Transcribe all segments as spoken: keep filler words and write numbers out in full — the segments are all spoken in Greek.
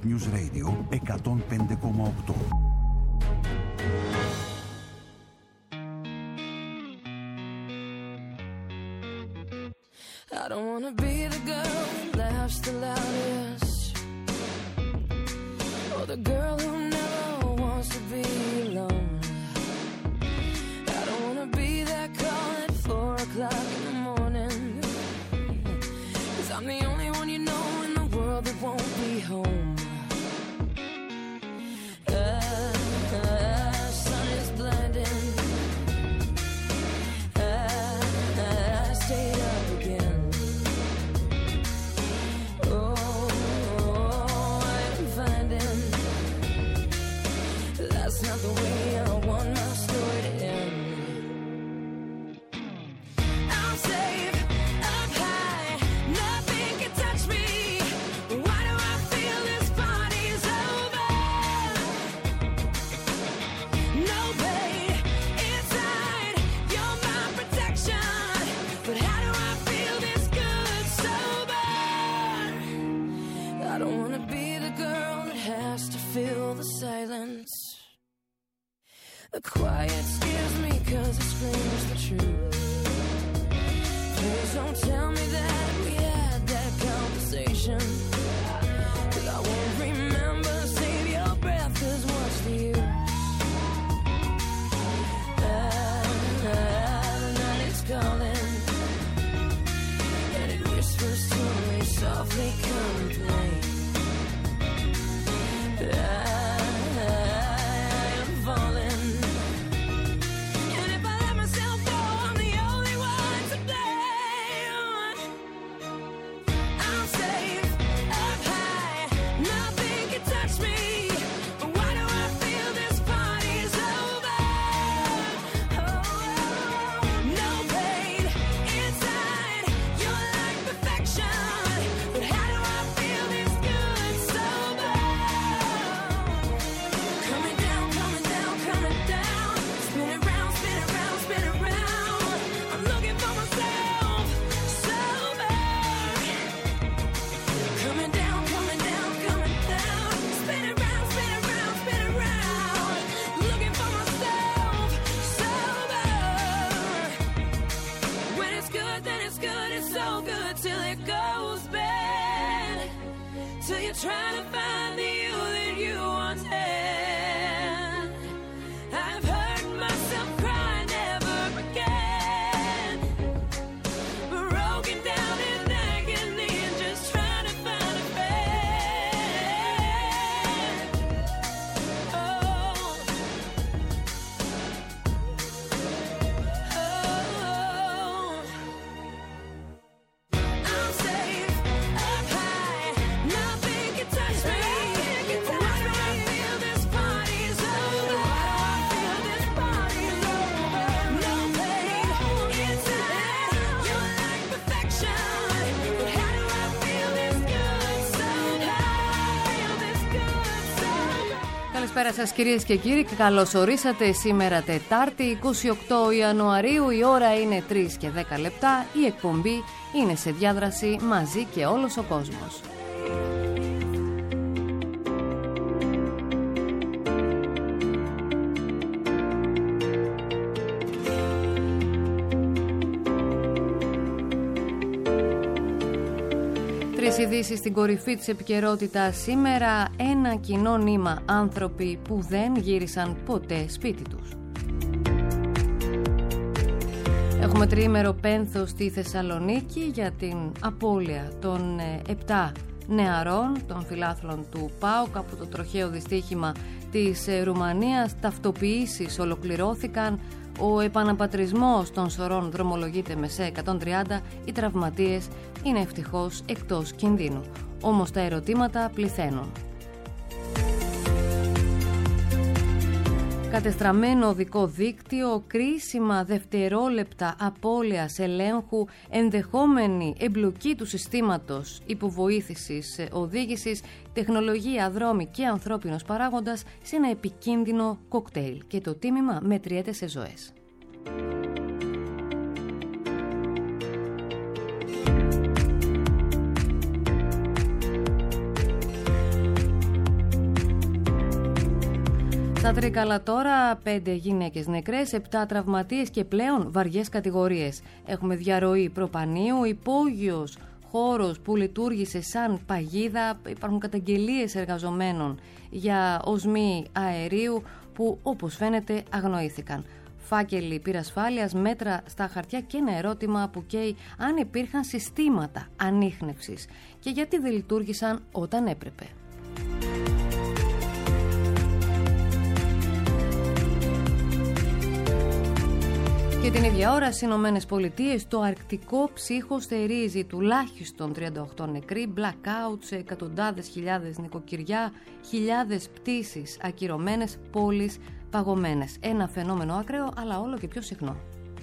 News Radio εκατόν πέντε κόμμα οκτώ. I don't wanna be the girl who laughs the loudest, or the girl who never wants to be alone. I don't wanna be that call at four o'clock in the morning, 'cause I'm the only one you know in the world that won't be home. Uh, uh, sun is blinding. Uh, uh, I stayed up again. That's not the way I want my story to end. I'm safe up high, nothing can touch me. Why do I feel this party's over? No pain inside, you're my protection. But how do I feel this good sober? I don't wanna be the girl that has to fill the silence. The quiet scares me 'cause it screams the truth. Please don't tell me that we had that conversation, 'cause I won't remember. Save your breath, 'cause what's the use? Ah, ah, the night is calling, and it whispers to me softly, come and play. Ah, trying to find the you that you once had. I've heard myself cry never again, broken down in agony and just trying to find a friend. Oh, oh, I'm safe up high, nothing can touch me. Why do I feel this party's over? Why do I feel this party's over? No pain inside, you're like perfection. But how do I feel this good sober? Feel this good sober. Καλησπέρα σας κυρίες και κύριοι και καλώς ορίσατε σήμερα Τετάρτη είκοσι οκτώ Ιανουαρίου. Η ώρα είναι τρεις και δέκα λεπτά. Η εκπομπή είναι σε διάδραση μαζί και όλος ο κόσμος. Τρεις ειδήσεις στην κορυφή της επικαιρότητας σήμερα. Ένα κοινό νήμα άνθρωποι που δεν γύρισαν ποτέ σπίτι τους. Έχουμε τριήμερο πένθος στη Θεσσαλονίκη για την απώλεια των επτά νεαρών των φιλάθλων του ΠΑΟΚ από το τροχαίο δυστύχημα της Ρουμανίας. Ταυτοποιήσεις ολοκληρώθηκαν. Ο επαναπατρισμός των σωρών δρομολογείται με σε εκατόν τριάντα. Οι τραυματίες είναι ευτυχώς εκτός κινδύνου. Όμως τα ερωτήματα πληθαίνουν. Κατεστραμμένο οδικό δίκτυο, κρίσιμα δευτερόλεπτα απώλειας ελέγχου, ενδεχόμενη εμπλοκή του συστήματος υποβοήθησης οδήγησης, τεχνολογία, δρόμοι και ανθρώπινος παράγοντας σε ένα επικίνδυνο κοκτέιλ και το τίμημα μετριέται σε ζωές. Στα Τρίκαλα τώρα, πέντε γυναίκες νεκρές, επτά τραυματίες και πλέον βαριές κατηγορίες. Έχουμε διαρροή προπανίου, υπόγειος χώρος που λειτουργήσε σαν παγίδα. Υπάρχουν καταγγελίες εργαζομένων για οσμοί αερίου που όπως φαίνεται αγνοήθηκαν. Φάκελοι πυρασφάλειας, μέτρα στα χαρτιά και ένα ερώτημα που καίει αν υπήρχαν συστήματα ανίχνευσης και γιατί δεν λειτουργήσαν όταν έπρεπε. Και την ίδια ώρα στις Ηνωμένες Πολιτείες το αρκτικό ψύχος στερίζει τουλάχιστον τριάντα οκτώ νεκροί, blackout σε εκατοντάδες χιλιάδες νοικοκυριά, χιλιάδες πτήσεις ακυρωμένες, πόλεις παγωμένες. Ένα φαινόμενο ακραίο αλλά όλο και πιο συχνό.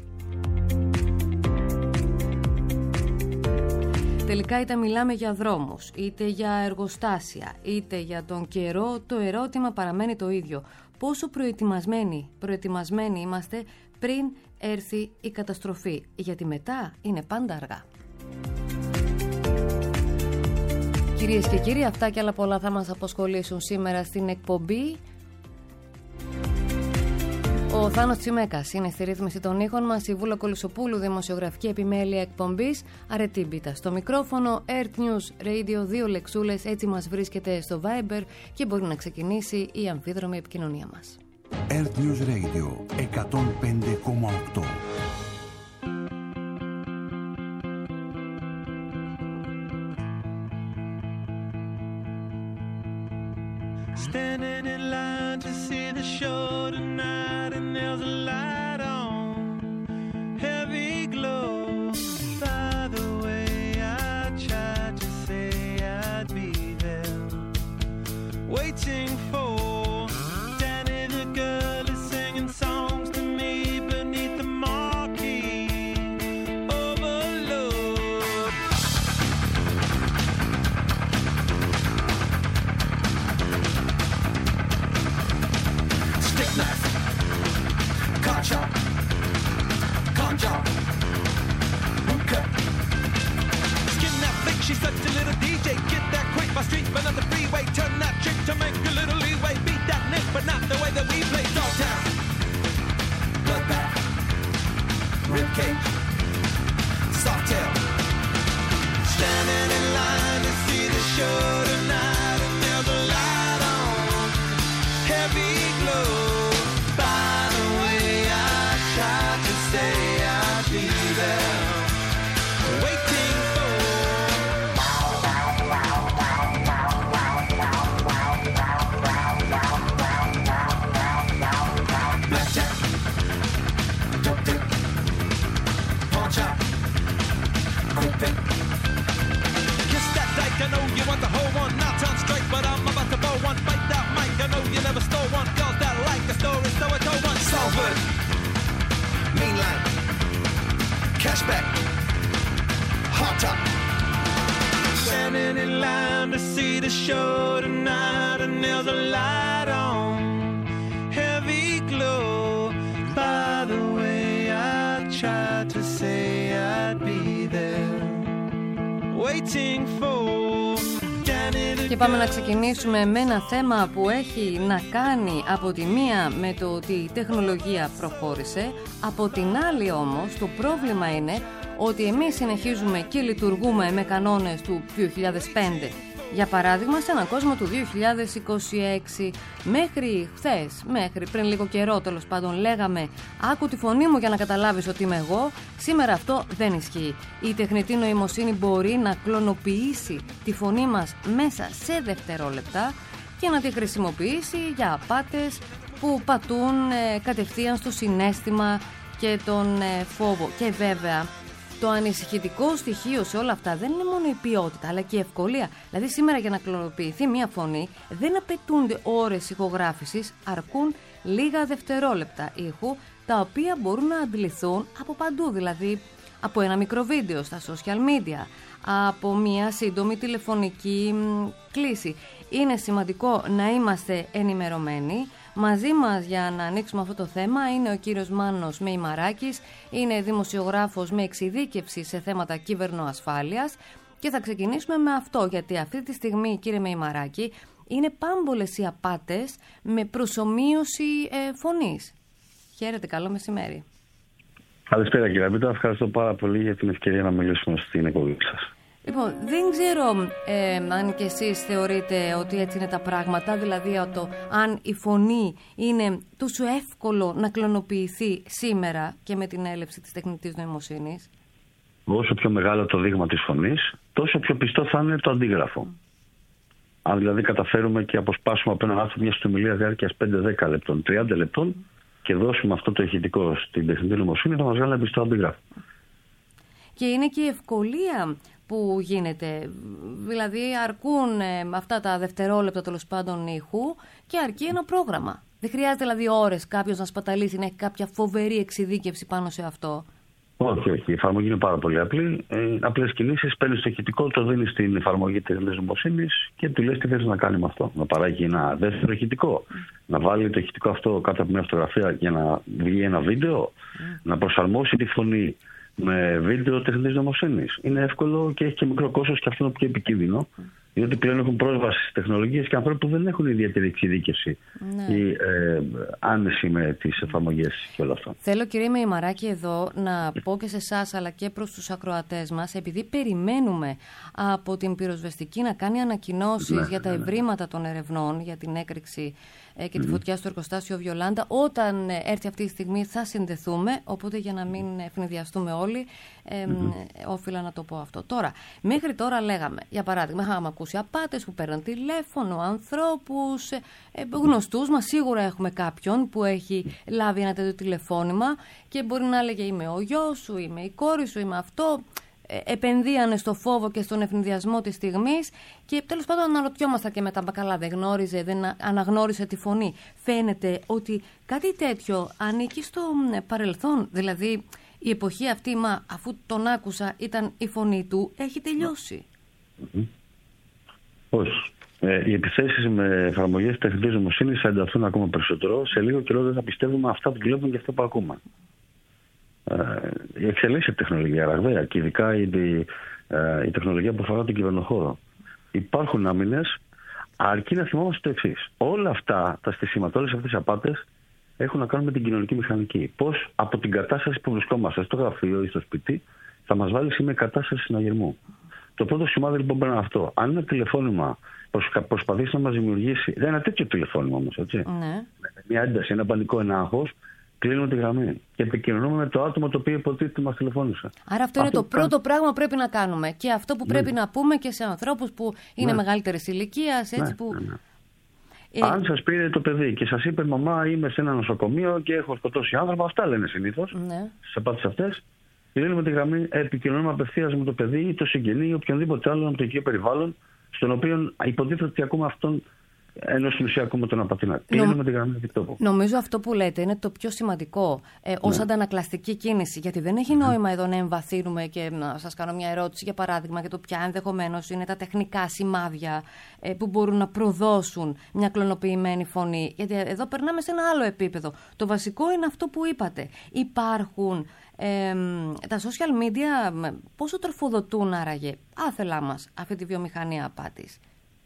Τελικά είτε μιλάμε για δρόμους, είτε για εργοστάσια, είτε για τον καιρό, το ερώτημα παραμένει το ίδιο. Πόσο προετοιμασμένοι, προετοιμασμένοι είμαστε πριν έρθει η καταστροφή, γιατί μετά είναι πάντα αργά. Κυρίες και κύριοι, αυτά και άλλα πολλά θα μας απασχολήσουν σήμερα στην εκπομπή. Ο Θάνος Τσιμέκας είναι στη ρύθμιση των ήχων μας, η Βούλα Κολυσοπούλου, δημοσιογραφική επιμέλεια εκπομπής, Αρετή Μπίτα στο μικρόφωνο, Earth News Radio, δύο λεξούλες, έτσι μας βρίσκεται στο Viber και μπορεί να ξεκινήσει η αμφίδρομη επικοινωνία μας. Earth News Radio εκατόν πέντε κόμμα οκτώ. Standing in line to see the show tonight, and there's a light on, heavy glow. By the way, I tried to say I'd be there, waiting for Danny the girl is singing songs to me beneath the marquee. Overload. Stick knife, car chop, con job, hookah. Skin that flick, she's such a little D J. Get that quick, my street, but on the freeway. Turn that trick to make a little leeway. Beat that nick, but not the way that we play. Dogtown, bloodbath, ribcage, softail. Standing in line to see the show tonight, and there's a light on, heavy glow. By the way, I tried to say I'd be there, waiting for. Blackjack, dope dick, pawn chop, quick pick. Kiss that dyke, I know you want the whole one. Not on strike, but I'm about to bow one. Bite that mic, I know you never stole one. Girls that like the story, so I told one. Salford, Mainline, Cashback, Hot Top. Standing in line to see the show tonight, and there's a light on, heavy glow. By the way, I tried to say I'd be there, waiting for Danny the. Και πάμε να ξεκινήσουμε με ένα θέμα που έχει να κάνει από τη μία με το ότι η τεχνολογία προχώρησε, από την άλλη όμως το πρόβλημα είναι ότι εμείς συνεχίζουμε και λειτουργούμε με κανόνες του δύο χιλιάδες πέντε. Για παράδειγμα, σε έναν κόσμο του δύο χιλιάδες είκοσι έξι, μέχρι χθες, μέχρι πριν λίγο καιρό τέλος πάντων, λέγαμε «Άκου τη φωνή μου για να καταλάβεις ότι είμαι εγώ». Σήμερα αυτό δεν ισχύει. Η τεχνητή νοημοσύνη μπορεί να κλωνοποιήσει τη φωνή μας μέσα σε δευτερόλεπτα και να τη χρησιμοποιήσει για απάτες που πατούν ε, κατευθείαν στο συναίσθημα και τον ε, φόβο. Και βέβαια, το ανησυχητικό στοιχείο σε όλα αυτά δεν είναι μόνο η ποιότητα, αλλά και η ευκολία. Δηλαδή, σήμερα για να κλωνοποιηθεί μία φωνή δεν απαιτούνται ώρες ηχογράφησης, αρκούν λίγα δευτερόλεπτα ήχου, τα οποία μπορούν να αντιληφθούν από παντού. Δηλαδή, από ένα μικρό βίντεο στα social media, από μία σύντομη τηλεφωνική κλήση. Είναι σημαντικό να είμαστε ενημερωμένοι. Μαζί μας για να ανοίξουμε αυτό το θέμα είναι ο κύριος Μάνος Μεϊμαράκης, είναι δημοσιογράφος με εξειδίκευση σε θέματα κυβερνοασφάλειας και θα ξεκινήσουμε με αυτό, γιατί αυτή τη στιγμή, κύριε Μεϊμαράκη, είναι πάμπολες οι απάτες με προσομοίωση ε, φωνής. Χαίρετε, καλό μεσημέρι. Καλησπέρα κύριε Μπίτα, ευχαριστώ πάρα πολύ για την ευκαιρία να μιλήσουμε στην εκπομπή σας. Λοιπόν, δεν ξέρω ε, αν και εσείς θεωρείτε ότι έτσι είναι τα πράγματα, δηλαδή το, αν η φωνή είναι τόσο εύκολο να κλωνοποιηθεί σήμερα και με την έλευση της τεχνητής νοημοσύνης. Όσο πιο μεγάλο το δείγμα της φωνής, τόσο πιο πιστό θα είναι το αντίγραφο. Mm. Αν δηλαδή καταφέρουμε και αποσπάσουμε από έναν άνθρωπο μια συνομιλία διάρκειας πέντε με δέκα λεπτών, τριάντα λεπτών και δώσουμε αυτό το ηχητικό στην τεχνητή νοημοσύνη, θα μας βγάλει ένα πιστό αντίγραφο. Και είναι και η ευκολία που γίνεται. Δηλαδή αρκούν ε, αυτά τα δευτερόλεπτα τέλος πάντων ήχου και αρκεί ένα πρόγραμμα. Δεν χρειάζεται δηλαδή ώρες κάποιος να σπαταλήσει, να έχει κάποια φοβερή εξειδίκευση πάνω σε αυτό. Όχι, όχι. Η εφαρμογή είναι πάρα πολύ απλή. Ε, απλές κινήσεις, παίρνεις το ηχητικό, το δίνεις στην εφαρμογή τεχνητής νοημοσύνης και του λες τι θες να κάνει με αυτό. Να παράγει ένα δεύτερο ηχητικό, mm. να βάλει το ηχητικό αυτό κάτω από μια φωτογραφία για να βγει ένα βίντεο, mm. να προσαρμόσει τη φωνή με βίντεο τεχνητής νοημοσύνης. Είναι εύκολο και έχει και μικρό κόστος και αυτό είναι πιο επικίνδυνο. Mm. Διότι πλέον έχουν πρόσβαση στις τεχνολογίες και ανθρώποι που δεν έχουν ιδιαίτερη εξειδίκευση ναι. ή ε, άνεση με τις εφαρμογές και όλα αυτά. Θέλω, κύριε Μεϊμαράκη, εδώ να πω και σε εσάς αλλά και προς τους ακροατές μας, επειδή περιμένουμε από την πυροσβεστική να κάνει ανακοινώσεις ναι, για τα ευρήματα των ερευνών για την έκρηξη ε, και τη φωτιά στο εργοστάσιο Βιολάντα. Όταν ε, έρθει αυτή η στιγμή θα συνδεθούμε, οπότε για να μην ευνηδιαστούμε όλοι, ε, mm-hmm. όφιλα να το πω αυτό. Τώρα, μέχρι τώρα λέγαμε, για παράδειγμα, είχαμε ακούσει απάτες που παίρνουν τηλέφωνο, ανθρώπους, ε, γνωστούς μας. Σίγουρα έχουμε κάποιον που έχει λάβει ένα τέτοιο τηλεφώνημα και μπορεί να έλεγε είμαι ο γιος σου, είμαι η κόρη σου, είμαι αυτό. Ε, επενδύανε στο φόβο και στον ευνηδιασμό της στιγμής και τέλος πάντων αναρωτιόμασταν και μετά, μπακαλά δεν γνώριζε, δεν αναγνώρισε τη φωνή. Φαίνεται ότι κάτι τέτοιο ανήκει στο παρελθόν, δηλαδή η εποχή αυτή, μα αφού τον άκουσα ήταν η φωνή του, έχει τελειώσει. Mm-hmm. Όχι. Ε, οι επιθέσεις με εφαρμογές τεχνητής νοημοσύνης θα ενταθούν ακόμα περισσότερο. Σε λίγο καιρό δεν θα πιστεύουμε αυτά που βλέπουμε και αυτά που ακούμε. Ε, η εξελίσσεται τεχνολογία ραγδαία και ειδικά η, η, η τεχνολογία που αφορά τον κυβερνοχώρο. Υπάρχουν άμυνες, αρκεί να θυμόμαστε το εξής. Όλα αυτά τα στοιχήματα, όλες αυτές οι απάτες έχουν να κάνουν με την κοινωνική μηχανική. Πώς από την κατάσταση που βρισκόμαστε στο γραφείο ή στο σπίτι θα μας βάλει σε μια κατάσταση συναγερμού. Το πρώτο σημάδι λοιπόν είναι αυτό. Αν ένα τηλεφώνημα προσπαθήσει να μας δημιουργήσει. Δεν είναι ένα τέτοιο τηλεφώνημα όμως, έτσι. Ναι. Μια ένταση, ένα πανικό, ένα άγχος, κλείνουμε τη γραμμή και επικοινωνούμε με το άτομο το οποίο υποτίθεται μας τηλεφώνησε. Άρα αυτό, αυτό είναι το πρώτο καν... πράγμα που πρέπει να κάνουμε. Και αυτό που ναι. πρέπει να πούμε και σε ανθρώπους που είναι ναι. μεγαλύτερης ηλικίας, έτσι ναι, που. Ναι, ναι. Ε... Αν σας πήρε το παιδί και σας είπε μαμά, είμαι σε ένα νοσοκομείο και έχω σκοτώσει άνθρωπο, αυτά λένε συνήθως. Ναι. Στις απάτες αυτές. Κλείνουμε τη γραμμή, επικοινωνούμε απευθείας με το παιδί ή το συγγενή ή οποιονδήποτε άλλο από το οικείο περιβάλλον, στον οποίο υποτίθεται ότι ακούμε αυτόν, ενώ στην ουσία ακούμε τον απατινά. Κλείνουμε Νο... τη γραμμή δικτόπου. Νομίζω αυτό που λέτε είναι το πιο σημαντικό ε, ως ναι. αντανακλαστική κίνηση. Γιατί δεν έχει νόημα εδώ να εμβαθύνουμε και να σας κάνω μια ερώτηση, για παράδειγμα, για το ποια ενδεχομένως είναι τα τεχνικά σημάδια ε, που μπορούν να προδώσουν μια κλωνοποιημένη φωνή. Γιατί εδώ περνάμε σε ένα άλλο επίπεδο. Το βασικό είναι αυτό που είπατε. Υπάρχουν. Ε, τα social media πόσο τροφοδοτούν άραγε άθελά μας αυτή τη βιομηχανία απάτης?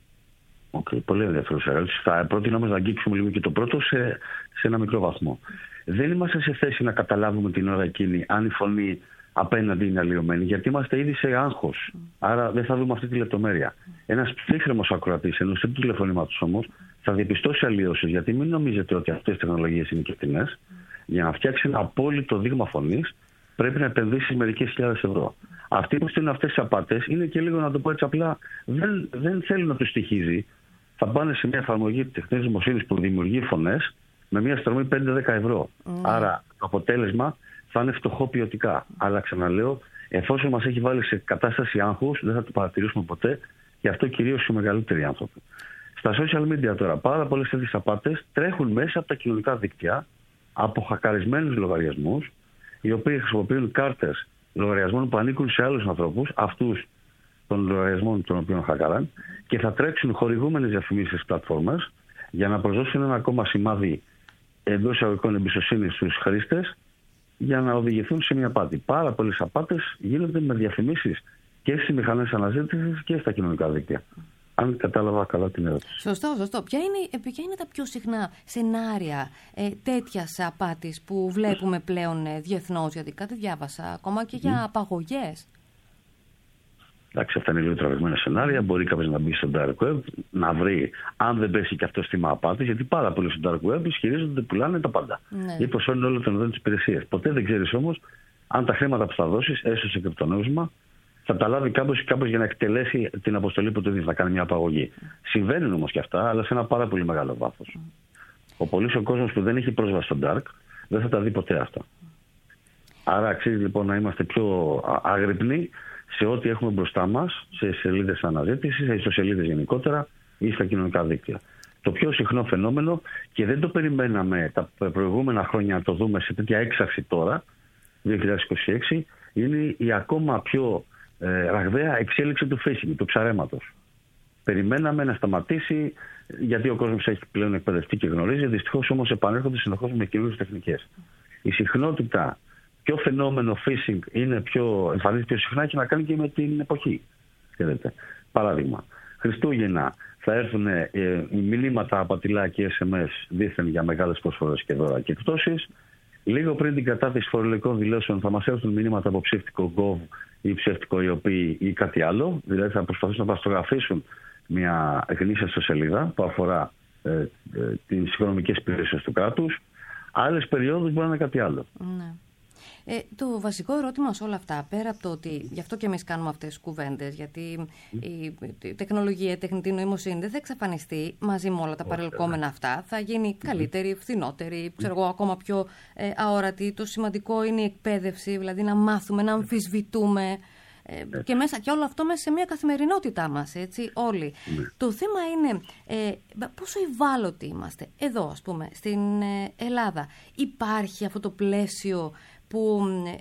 Okay, πολύ ενδιαφέρουσα ερώτηση. Θα πρότεινα όμως να αγγίξουμε λίγο και το πρώτο σε, σε ένα μικρό βαθμό. Δεν είμαστε σε θέση να καταλάβουμε την ώρα εκείνη αν η φωνή απέναντι είναι αλλοιωμένη, γιατί είμαστε ήδη σε άγχος. Mm. Άρα δεν θα δούμε αυτή τη λεπτομέρεια. Mm. Ένας ψύχρεμος ακροατής ενός τέτοιου τηλεφωνήματος όμως θα διαπιστώσει αλλοιώσεις, γιατί μην νομίζετε ότι αυτές οι τεχνολογίες είναι και φτηνές. Mm. Για να φτιάξει ένα απόλυτο δείγμα φωνής πρέπει να επενδύσει μερικές χιλιάδες ευρώ. Αυτοί που στείλουν αυτές τις απάτες είναι και λίγο, να το πω έτσι απλά, δεν, δεν θέλουν να τους στοιχίζει. Θα πάνε σε μια εφαρμογή τεχνητής νοημοσύνης που δημιουργεί φωνές με μια στρωμή πέντε με δέκα ευρώ. Mm. Άρα το αποτέλεσμα θα είναι φτωχό ποιοτικά. Mm. Αλλά ξαναλέω, εφόσον μας έχει βάλει σε κατάσταση άγχους, δεν θα το παρατηρήσουμε ποτέ, και αυτό κυρίως οι μεγαλύτεροι άνθρωποι. Στα social media τώρα, πάρα πολλές τέτοιες απάτες τρέχουν μέσα από τα κοινωνικά δίκτυα, από χακαρισμένους λογαριασμούς, οι οποίοι χρησιμοποιούν κάρτες λογαριασμών που ανήκουν σε άλλους ανθρώπους, αυτούς των λογαριασμών των οποίων χακαράν, και θα τρέξουν χορηγούμενες διαφημίσεις στις πλατφόρμες για να προσδώσουν ένα ακόμα σημάδι εντός εισαγωγικών εμπιστοσύνης στους χρήστες για να οδηγηθούν σε μια απάτη. Πάρα πολλές απάτες γίνονται με διαφημίσεις και στις μηχανές αναζήτησης και στα κοινωνικά δίκτυα. αν κατάλαβα καλά την ερώτηση. Σωστό, σωστό. Ποια είναι, ποια είναι τα πιο συχνά σενάρια ε, τέτοιας απάτης που βλέπουμε πλέον ε, διεθνώς? Γιατί κάτι διάβασα ακόμα και για mm. απαγωγές. Εντάξει, αυτά είναι λίγο τραβηγμένα σενάρια. Μπορεί κάποιος να μπει στο dark web, να βρει, αν δεν πέσει και αυτό θύμα απάτης, γιατί πάρα πολλοί στο dark web ισχυρίζονται ότι πουλάνε τα πάντα. Ναι. Ή προσφέρουν όλο τον οδόν της υπηρεσίας. Ποτέ δεν ξέρεις όμως αν τα χρήματα που θα δώσεις, έστω σε κρυπτονόμισμα, θα τα λάβει κάποιος, κάποιος για να εκτελέσει την αποστολή που του δίνει, να κάνει μια απαγωγή. Mm. Συμβαίνουν όμως και αυτά, αλλά σε ένα πάρα πολύ μεγάλο βάθος. Mm. Ο πολύς ο κόσμος που δεν έχει πρόσβαση στο dark δεν θα τα δει ποτέ αυτά. Mm. Άρα αξίζει λοιπόν να είμαστε πιο άγρυπνοι σε ό,τι έχουμε μπροστά μας, σε σελίδες αναζήτησης, σε ιστοσελίδες γενικότερα ή στα κοινωνικά δίκτυα. Το πιο συχνό φαινόμενο, και δεν το περιμέναμε τα προηγούμενα χρόνια να το δούμε σε τέτοια έξαρση τώρα, δύο χιλιάδες είκοσι έξι, είναι η ακόμα πιο ε, ραγδαία εξέλιξη του phishing, του ψαρέματος. Περιμέναμε να σταματήσει, γιατί ο κόσμος έχει πλέον εκπαιδευτεί και γνωρίζει, δυστυχώς όμως επανέρχονται συνεχώς με καινούριες τεχνικές. Η συχνότητα, ποιο φαινόμενο phishing είναι πιο, εμφανίζεται πιο συχνά, και να κάνει και με την εποχή. Ξέρετε. Παράδειγμα, Χριστούγεννα θα έρθουν ε, οι μηνύματα απατηλά και ες εμ ες δήθεν για μεγάλες προσφορές και δώρα και εκπτώσεις. Λίγο πριν την κατάθεση φορολογικών δηλώσεων θα μας έρθουν μηνύματα από ψεύτικο Gov ή ψεύτικο ι ο πι ή κάτι άλλο. Δηλαδή θα προσπαθήσουν να βαστογραφήσουν μια γνήσια ιστοσελίδα που αφορά ε, ε, τις οικονομικές υπηρεσίες του κράτους. Άλλες περιόδους μπορεί να είναι κάτι άλλο. Ναι. Ε, το βασικό ερώτημα σε όλα αυτά, πέρα από το ότι γι' αυτό και εμείς κάνουμε αυτές τις κουβέντες, γιατί mm. η, η τεχνολογία, η τεχνητή νοημοσύνη δεν θα εξαφανιστεί μαζί με όλα τα παρελκόμενα αυτά, θα γίνει καλύτερη, φθηνότερη, ξέρω εγώ, ακόμα πιο ε, αόρατη. Το σημαντικό είναι η εκπαίδευση, δηλαδή να μάθουμε, να αμφισβητούμε ε, και, μέσα, και όλο αυτό μέσα σε μια καθημερινότητά μας, έτσι, όλοι. Mm. Το θέμα είναι ε, πόσο ευάλωτοι είμαστε. Εδώ, ας πούμε, στην ε, Ελλάδα υπάρχει αυτό το πλαίσιο που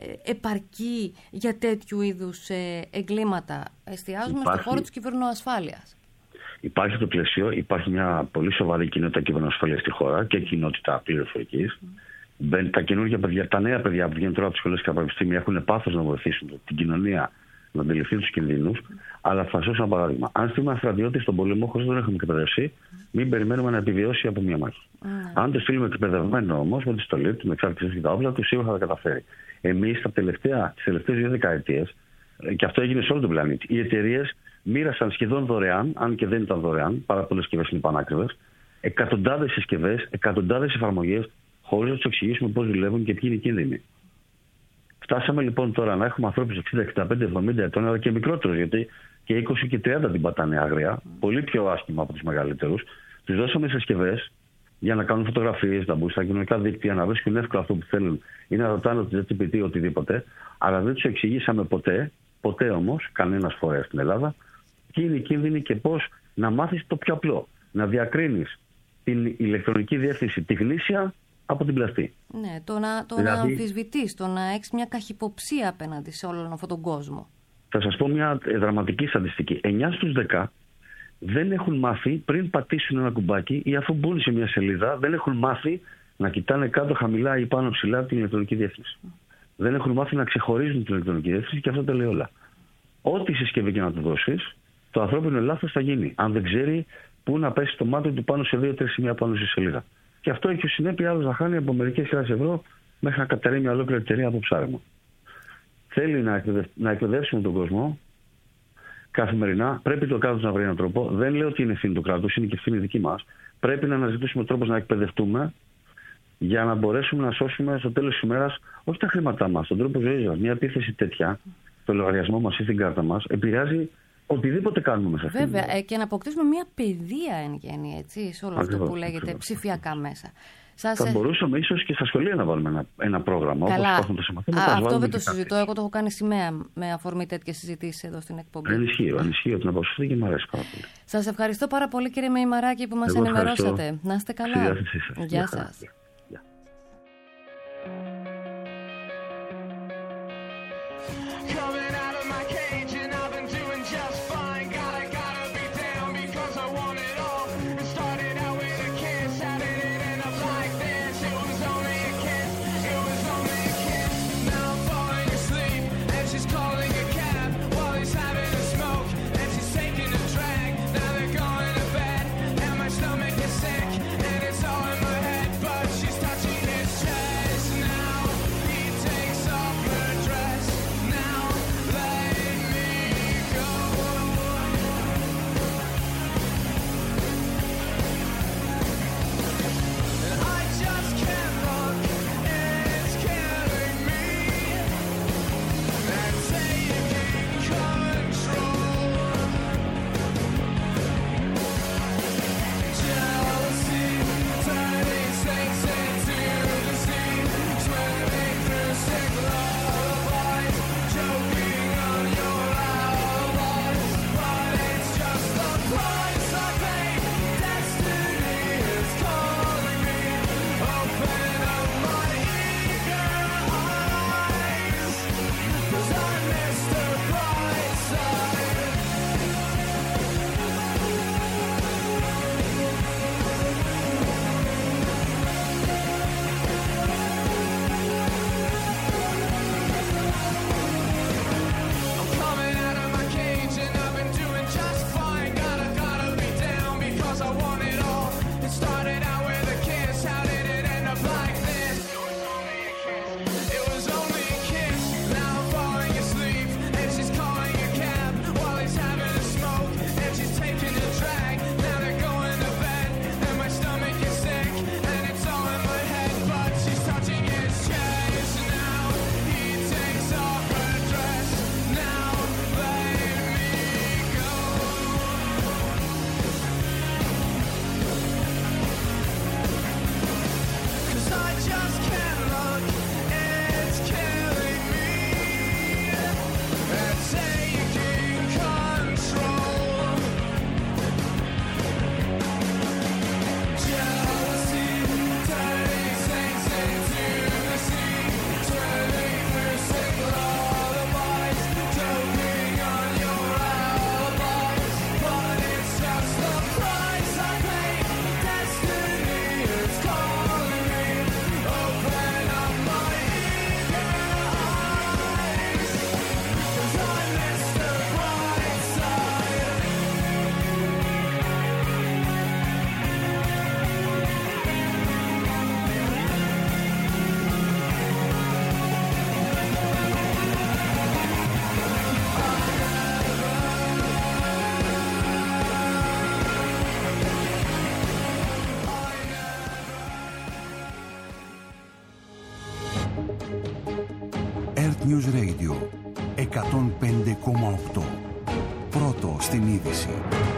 επαρκεί για τέτοιου είδους εγκλήματα? Εστιάζουμε υπάρχει, στο χώρο της κυβερνοασφάλειας. Υπάρχει το πλαίσιο, υπάρχει μια πολύ σοβαρή κοινότητα κυβερνοασφάλειας στη χώρα και κοινότητα πληροφορικής. Mm. Τα καινούργια παιδιά, τα νέα παιδιά που βγαίνουν τώρα από τις σχολές και τα πανεπιστήμια έχουν πάθος να βοηθήσουν την κοινωνία να αντιληφθεί τους κινδύνους. Mm. Αλλά θα σας δώσω ένα παράδειγμα. Αν στείλουμε στρατιώτη στον πόλεμο χωρίς να τον έχουμε εκπαιδεύσει, μην περιμένουμε να επιβιώσει από μια μάχη. Mm. Αν το στείλουμε εκπαιδευμένο όμως, με τη στολή του, με εξάρτηση και τα όπλα του, σίγουρα θα τα καταφέρει. Εμείς τις τελευταίες δύο δεκαετίες, και αυτό έγινε σε όλο τον πλανήτη, οι εταιρείες μοίρασαν σχεδόν δωρεάν, αν και δεν ήταν δωρεάν, πάρα πολλές συσκευές είναι πανάκριβες, εκατοντάδες συσκευές, εκατοντάδες εφαρμογές, χωρίς να τους εξηγήσουμε πώς δουλεύουν και ποιοι είναι οι κίνδυνοι. Φτάσαμε λοιπόν τώρα να έχουμε ανθρώπους εξήντα, εξήντα πέντε, εβδομήντα ετών, αλλά και μικρότερους, γιατί και είκοσι και τριάντα την πατάνε άγρια, πολύ πιο άσχημα από τους μεγαλύτερους. Τους δώσαμε συσκευές για να κάνουν φωτογραφίες, να μπουν στα κοινωνικά δίκτυα, να βρίσκουν εύκολα αυτό που θέλουν ή να ρωτάνε το τζι πι τι οτιδήποτε, αλλά δεν τους εξηγήσαμε ποτέ, ποτέ όμως, κανένας φορέας στην Ελλάδα, ποιοι είναι οι κίνδυνοι και πώς να μάθεις το πιο απλό. Να διακρίνεις την ηλεκτρονική διεύθυνση, τη γνήσια, από την πλαστή. Ναι, το να, το δηλαδή, να αμφισβητείς, το να έχεις μια καχυποψία απέναντι σε όλον αυτόν τον κόσμο. Θα σας πω μια δραματική στατιστική. εννιά στους δέκα δεν έχουν μάθει πριν πατήσουν ένα κουμπάκι ή αφού μπουν σε μια σελίδα, δεν έχουν μάθει να κοιτάνε κάτω χαμηλά ή πάνω ψηλά την ηλεκτρονική διεύθυνση. Mm. Δεν έχουν μάθει να ξεχωρίζουν την ηλεκτρονική διεύθυνση, και αυτό τα λέει όλα. Ό,τι συσκευή και να του δώσεις, το ανθρώπινο λάθος θα γίνει. Αν δεν ξέρει πού να πέσει το μάτι του πάνω σε δύο-τρία σημεία πάνω στη σελίδα. Και αυτό έχει ως συνέπεια άλλος να χάνει από μερικές χιλιάδες ευρώ μέχρι να καταρρεί μια ολόκληρη εταιρεία από ψάρεμα. Θέλει να, εκπαιδευ... να εκπαιδεύσουμε τον κόσμο καθημερινά. Πρέπει το κράτος να βρει έναν τρόπο. Δεν λέω ότι είναι ευθύνη του κράτους, είναι και ευθύνη δική μας. Πρέπει να αναζητήσουμε τρόπους να εκπαιδευτούμε για να μπορέσουμε να σώσουμε στο τέλος της ημέρας όχι τα χρήματά μας, τον τρόπο ζωής μας. Μια επίθεση τέτοια, το λογαριασμό μας ή την κάρτα μας, επηρεάζει οτιδήποτε κάνουμε μέσα αυτή. Βέβαια, ε, και να αποκτήσουμε μια παιδεία εν γέννη, έτσι, σε όλο αυτό που λέγεται ακριβώς. Ψηφιακά μέσα. Σας... Θα μπορούσαμε ίσως και στα σχολεία να βάλουμε ένα, ένα πρόγραμμα. Καλά. Όπως υπάρχουν τα μαθήματα. Α, αυτό δεν το συζητώ. Εγώ το έχω κάνει σημαία με αφορμή τέτοιες συζητήσεις εδώ στην εκπομπή. Ανισχύει, ανισχύει ότι να αποσυρθεί και μου αρέσει πάρα πολύ. Σας ευχαριστώ πάρα πολύ, κύριε Μεϊμαράκη, που μας Εγώ ενημερώσατε. Ευχαριστώ. Να είστε καλά. Γεια σας. She's calling a cab while he's having a smoke, and she's taking a drag. Now they're News Radio εκατόν πέντε κόμμα οκτώ. Πρώτο στην είδηση.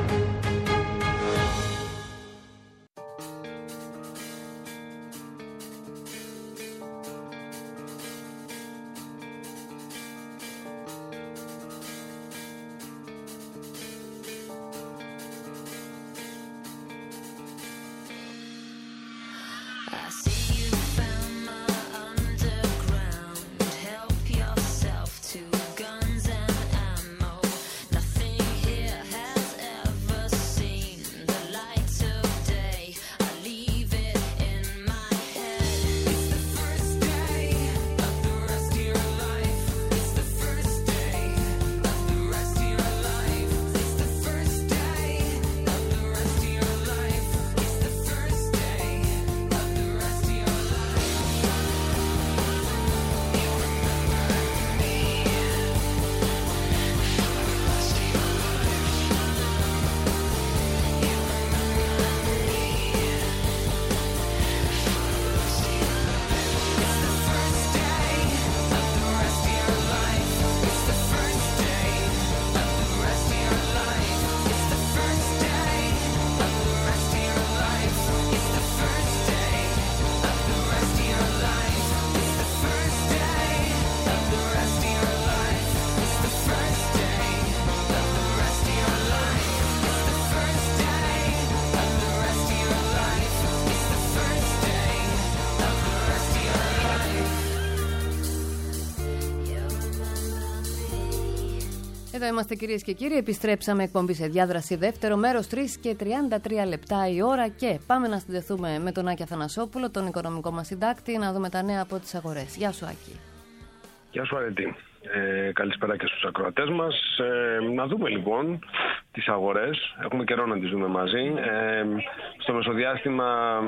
Εδώ είμαστε κυρίες και κύριοι, επιστρέψαμε εκπομπή σε διάδραση δεύτερο μέρος, τρεις και τριάντα τρία λεπτά η ώρα και πάμε να συνδεθούμε με τον Άκη Αθανασόπουλο, τον οικονομικό μας συντάκτη, να δούμε τα νέα από τις αγορές. Γεια σου Άκη. Γεια σου Αρετή. Ε, καλησπέρα και στους ακροατές μας. Ε, να δούμε λοιπόν τις αγορές, έχουμε καιρό να τις δούμε μαζί. Ε, στο μεσοδιάστημα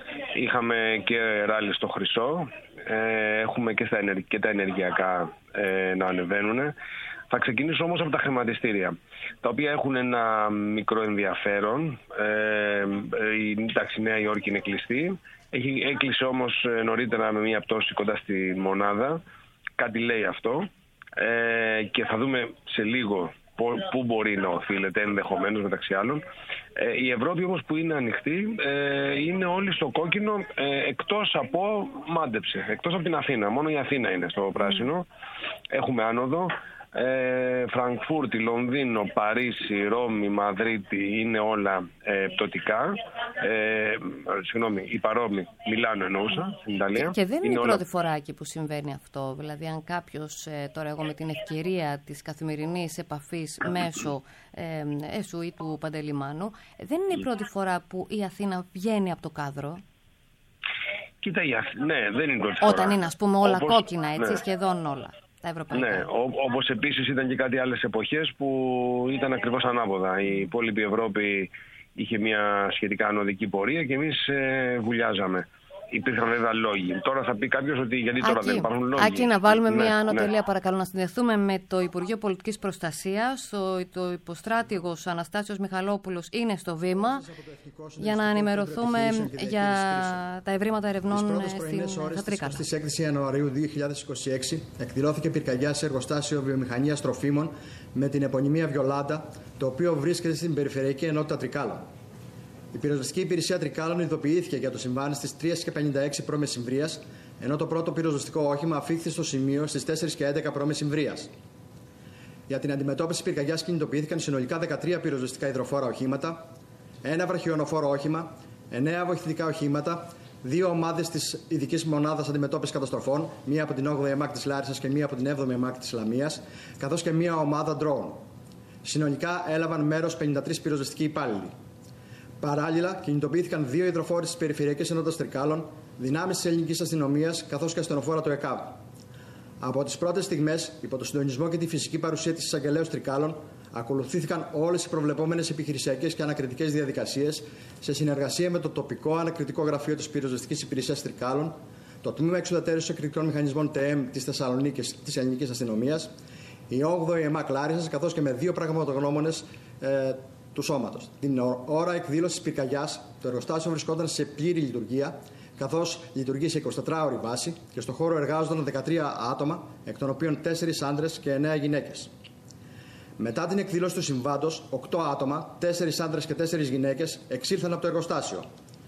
είχαμε και ράλι στο χρυσό, ε, έχουμε και, στα ενεργ... και τα ενεργειακά ε, να ανεβαίνουν. Θα ξεκινήσω όμως από τα χρηματιστήρια, τα οποία έχουν ένα μικρό ενδιαφέρον. Ε, η τάξη Νέα Υόρκη είναι κλειστή. Έχει, έκλεισε όμως νωρίτερα με μια πτώση κοντά στη μονάδα. Κάτι λέει αυτό. Ε, και θα δούμε σε λίγο πού μπορεί να οφείλεται ενδεχομένως μεταξύ άλλων. Ε, η Ευρώπη όμως που είναι ανοιχτή ε, είναι όλοι στο κόκκινο ε, εκτός από, μάντεψε, εκτός από την Αθήνα. Μόνο η Αθήνα είναι στο πράσινο. Έχουμε άνοδο. Ε, Φραγκφούρτη, Λονδίνο, Παρίσι, Ρώμη, Μαδρίτη είναι όλα ε, πτωτικά. Ε, συγγνώμη, η Παρόμη, Μιλάνο εννοούσα, στην Ιταλία. Και δεν είναι, είναι η όλα... πρώτη φορά εκεί που συμβαίνει αυτό. Δηλαδή, αν κάποιος, ε, τώρα εγώ με την ευκαιρία της καθημερινής επαφής μέσω ε, εσού ή του Παντελημάνου, δεν είναι η πρώτη φορά που η Αθήνα βγαίνει από το κάδρο. Κοίτα, η Αθ... ναι, δεν είναι η πρώτη φορά. Όταν είναι, ας πούμε, όλα Όπως... κόκκινα, έτσι, ναι. σχεδόν όλα. Ναι, όπως επίσης ήταν και κάτι άλλες εποχές που ήταν ακριβώς ανάποδα. Η υπόλοιπη Ευρώπη είχε μια σχετικά ανωδική πορεία και εμείς ε, βουλιάζαμε. Υπήρχαν βέβαια λόγοι. Τώρα θα πει κάποιος ότι γιατί τώρα Άκη, δεν υπάρχουν λόγοι. Άκη, να βάλουμε ναι, μια άνω ναι. τελεία, παρακαλώ, να συνδεθούμε με το Υπουργείο Πολιτικής Προστασίας. Το, το υποστράτηγος Αναστάσιος Μιχαλόπουλος είναι στο βήμα για να ενημερωθούμε για τα ευρήματα ερευνών στην Τρίκαλα. Στις έξι Ιανουαρίου δύο χιλιάδες είκοσι έξι εκδηλώθηκε πυρκαγιά σε εργοστάσιο βιομηχανίας τροφίμων με την επωνυμία Βιολάντα, το οποίο βρίσκεται στην περιφερειακή ενότητα Τρικάλα. Η πυροσβεστική υπηρεσία Τρικάλων ειδοποιήθηκε για το συμβάν στις τρεις και πενήντα έξι π.Μ., ενώ το πρώτο πυροσβεστικό όχημα αφήχθη στο σημείο στις τέσσερις και έντεκα π.Μ. Για την αντιμετώπιση της πυρκαγιάς κινητοποιήθηκαν συνολικά δεκατρία πυροσβεστικά υδροφόρα οχήματα, ένα βραχιονοφόρο όχημα, εννέα βοηθητικά οχήματα, δύο ομάδες της ειδικής μονάδας αντιμετώπισης καταστροφών, μία από την όγδοη ΕΜΑΚ της Λάρισσας και μία από την έβδομη ΕΜΑΚ της Λαμίας, καθώς και μία ομάδα ντρόουν. Συνολικά έλαβαν μέρος πενήντα τρεις πυροσβεστικοί υπάλληλοι. Παράλληλα, κινητοποιήθηκαν δύο υδροφόροι της Περιφερειακής Ενότητας Τρικάλων, δυνάμεις της ελληνικής αστυνομίας καθώς και ασθενοφόρα του ΕΚΑΒ. Από τις πρώτες στιγμές, υπό το συντονισμό και τη φυσική παρουσία της εισαγγελέως Τρικάλων, ακολουθήθηκαν όλες οι προβλεπόμενες επιχειρησιακές και ανακριτικές διαδικασίες σε συνεργασία με το τοπικό ανακριτικό γραφείο της Πυροσβεστικής Υπηρεσίας Τρικάλων, το Τμήμα Εξουδετερώσεως Εκρηκτικών Μηχανισμών ΤΕΕΜ της Θεσσαλονίκης της Ελληνικής Αστυνομίας, η όγδοη ΕΜΑΚ Λάρισσας καθώς και με δύο πραγματογνώμονες ε, του σώματος. Την ώρα εκδήλωσης πυρκαγιάς, το εργοστάσιο βρισκόταν σε πλήρη λειτουργία, καθώς λειτουργεί σε εικοσιτετράωρη βάση και στο χώρο εργάζονταν δεκατρία άτομα, εκ των οποίων τέσσερις άντρες και εννέα γυναίκες. Μετά την εκδήλωση του συμβάντος, οκτώ άτομα, τέσσερις άντρες και τέσσερις γυναίκες, εξήλθαν από το εργοστάσιο.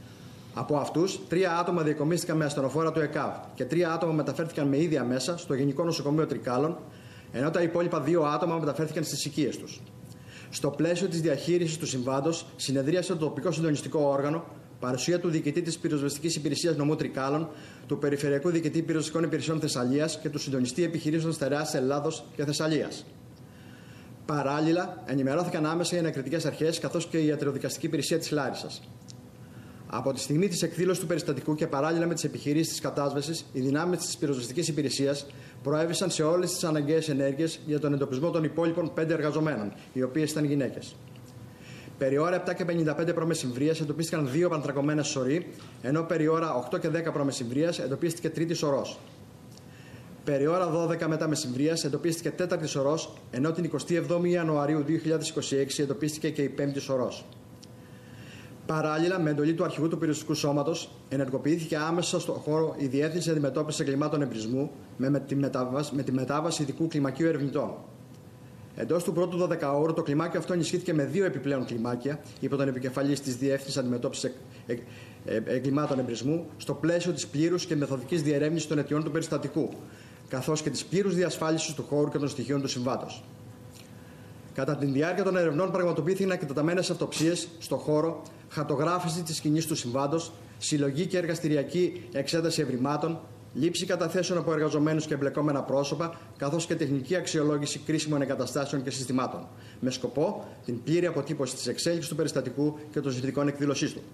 Από αυτούς, τρία άτομα διακομίστηκαν με ασθενοφόρα του ΕΚΑΒ και τρία άτομα μεταφέρθηκαν με ίδια μέσα στο Γενικό Νοσοκομείο Τρικάλων, ενώ τα υπόλοιπα δύο άτομα μεταφέρθηκαν στις οικίες τους. Στο πλαίσιο της διαχείρισης του συμβάντος, συνεδρίασε το τοπικό συντονιστικό όργανο, παρουσία του διοικητή της Πυροσβεστικής Υπηρεσίας Νομού Τρικάλων, του Περιφερειακού Διοικητή Πυροσβεστικών Υπηρεσιών Θεσσαλίας και του συντονιστή επιχειρήσεων στερεάς Ελλάδος και Θεσσαλίας. Παράλληλα, ενημερώθηκαν άμεσα οι ανακριτικές αρχές καθώς και η ιατροδικαστική υπηρεσία της Λάρισσας. Από τη στιγμή της εκδήλωσης του περιστατικού και παράλληλα με τις επιχειρήσεις της κατάσβεσης, οι δυνάμεις της πυροσβεστικής υπηρεσίας προέβησαν σε όλες τις αναγκαίες ενέργειες για τον εντοπισμό των υπόλοιπων πέντε εργαζομένων, οι οποίες ήταν γυναίκες. Περί ώρα επτά και πενήντα πέντε π.μ. εντοπίστηκαν δύο πανθρακωμένες σωροί, ενώ περί ώρα οκτώ και δέκα π.μ. εντοπίστηκε τρίτη σωρός. Περί ώρα δώδεκα μετά μεσημβρίας εντοπίστηκε τέταρτη σωρός, ενώ την εικοστή εβδόμη Ιανουαρίου δύο χιλιάδες είκοσι έξι εντοπίστηκε και η πέμπτη σωρός. Παράλληλα, με εντολή του αρχηγού του Πυροσβεστικού Σώματος, ενεργοποιήθηκε άμεσα στον χώρο η Διεύθυνση Αντιμετώπισης Εγκλημάτων Εμπρισμού με, με, τη μετάβαση, με τη μετάβαση ειδικού κλιμακίου ερευνητών. Εντός του πρώτου δωδεκαώρου, το κλιμάκιο αυτό ενισχύθηκε με δύο επιπλέον κλιμάκια υπό τον επικεφαλής της Διεύθυνσης Αντιμετώπισης Εγκλημάτων Εμπρισμού, στο πλαίσιο της πλήρους και μεθοδικής διερεύνησης των αιτιών του περιστατικού, καθώς και της πλήρους διασφάλισης του χώρου και των στοιχείων του συμβάντος. Κατά τη διάρκεια των ερευνών, πραγματοποιήθηκαν εκτεταμένες αυτοψίες στο χώρο, χαρτογράφηση της σκηνής του συμβάντος, συλλογή και εργαστηριακή εξέταση ευρημάτων, λήψη καταθέσεων από εργαζομένους και εμπλεκόμενα πρόσωπα, καθώς και τεχνική αξιολόγηση κρίσιμων εγκαταστάσεων και συστημάτων, με σκοπό την πλήρη αποτύπωση της εξέλιξης του περιστατικού και των συνθηκών εκδήλωσής του.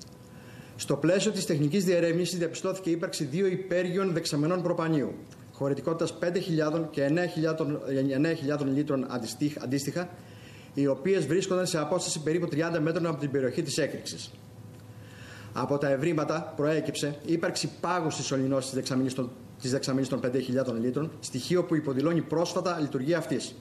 Στο πλαίσιο της τεχνικής διερεύνησης διαπιστώθηκε η ύπαρξη δύο υπέργειων δεξαμενών προπανίου, χωρητικότητας πέντε χιλιάδες και εννέα χιλιάδες λίτρων αντίστοιχα, οι οποίες βρίσκονταν σε απόσταση περίπου τριάντα μέτρων από την περιοχή της έκρηξης. Από τα ευρήματα προέκυψε ύπαρξη πάγου στις σωληνώσεις της δεξαμενής των, της δεξαμενής των πέντε χιλιάδες λίτρων, στοιχείο που υποδηλώνει πρόσφατα λειτουργία αυτής.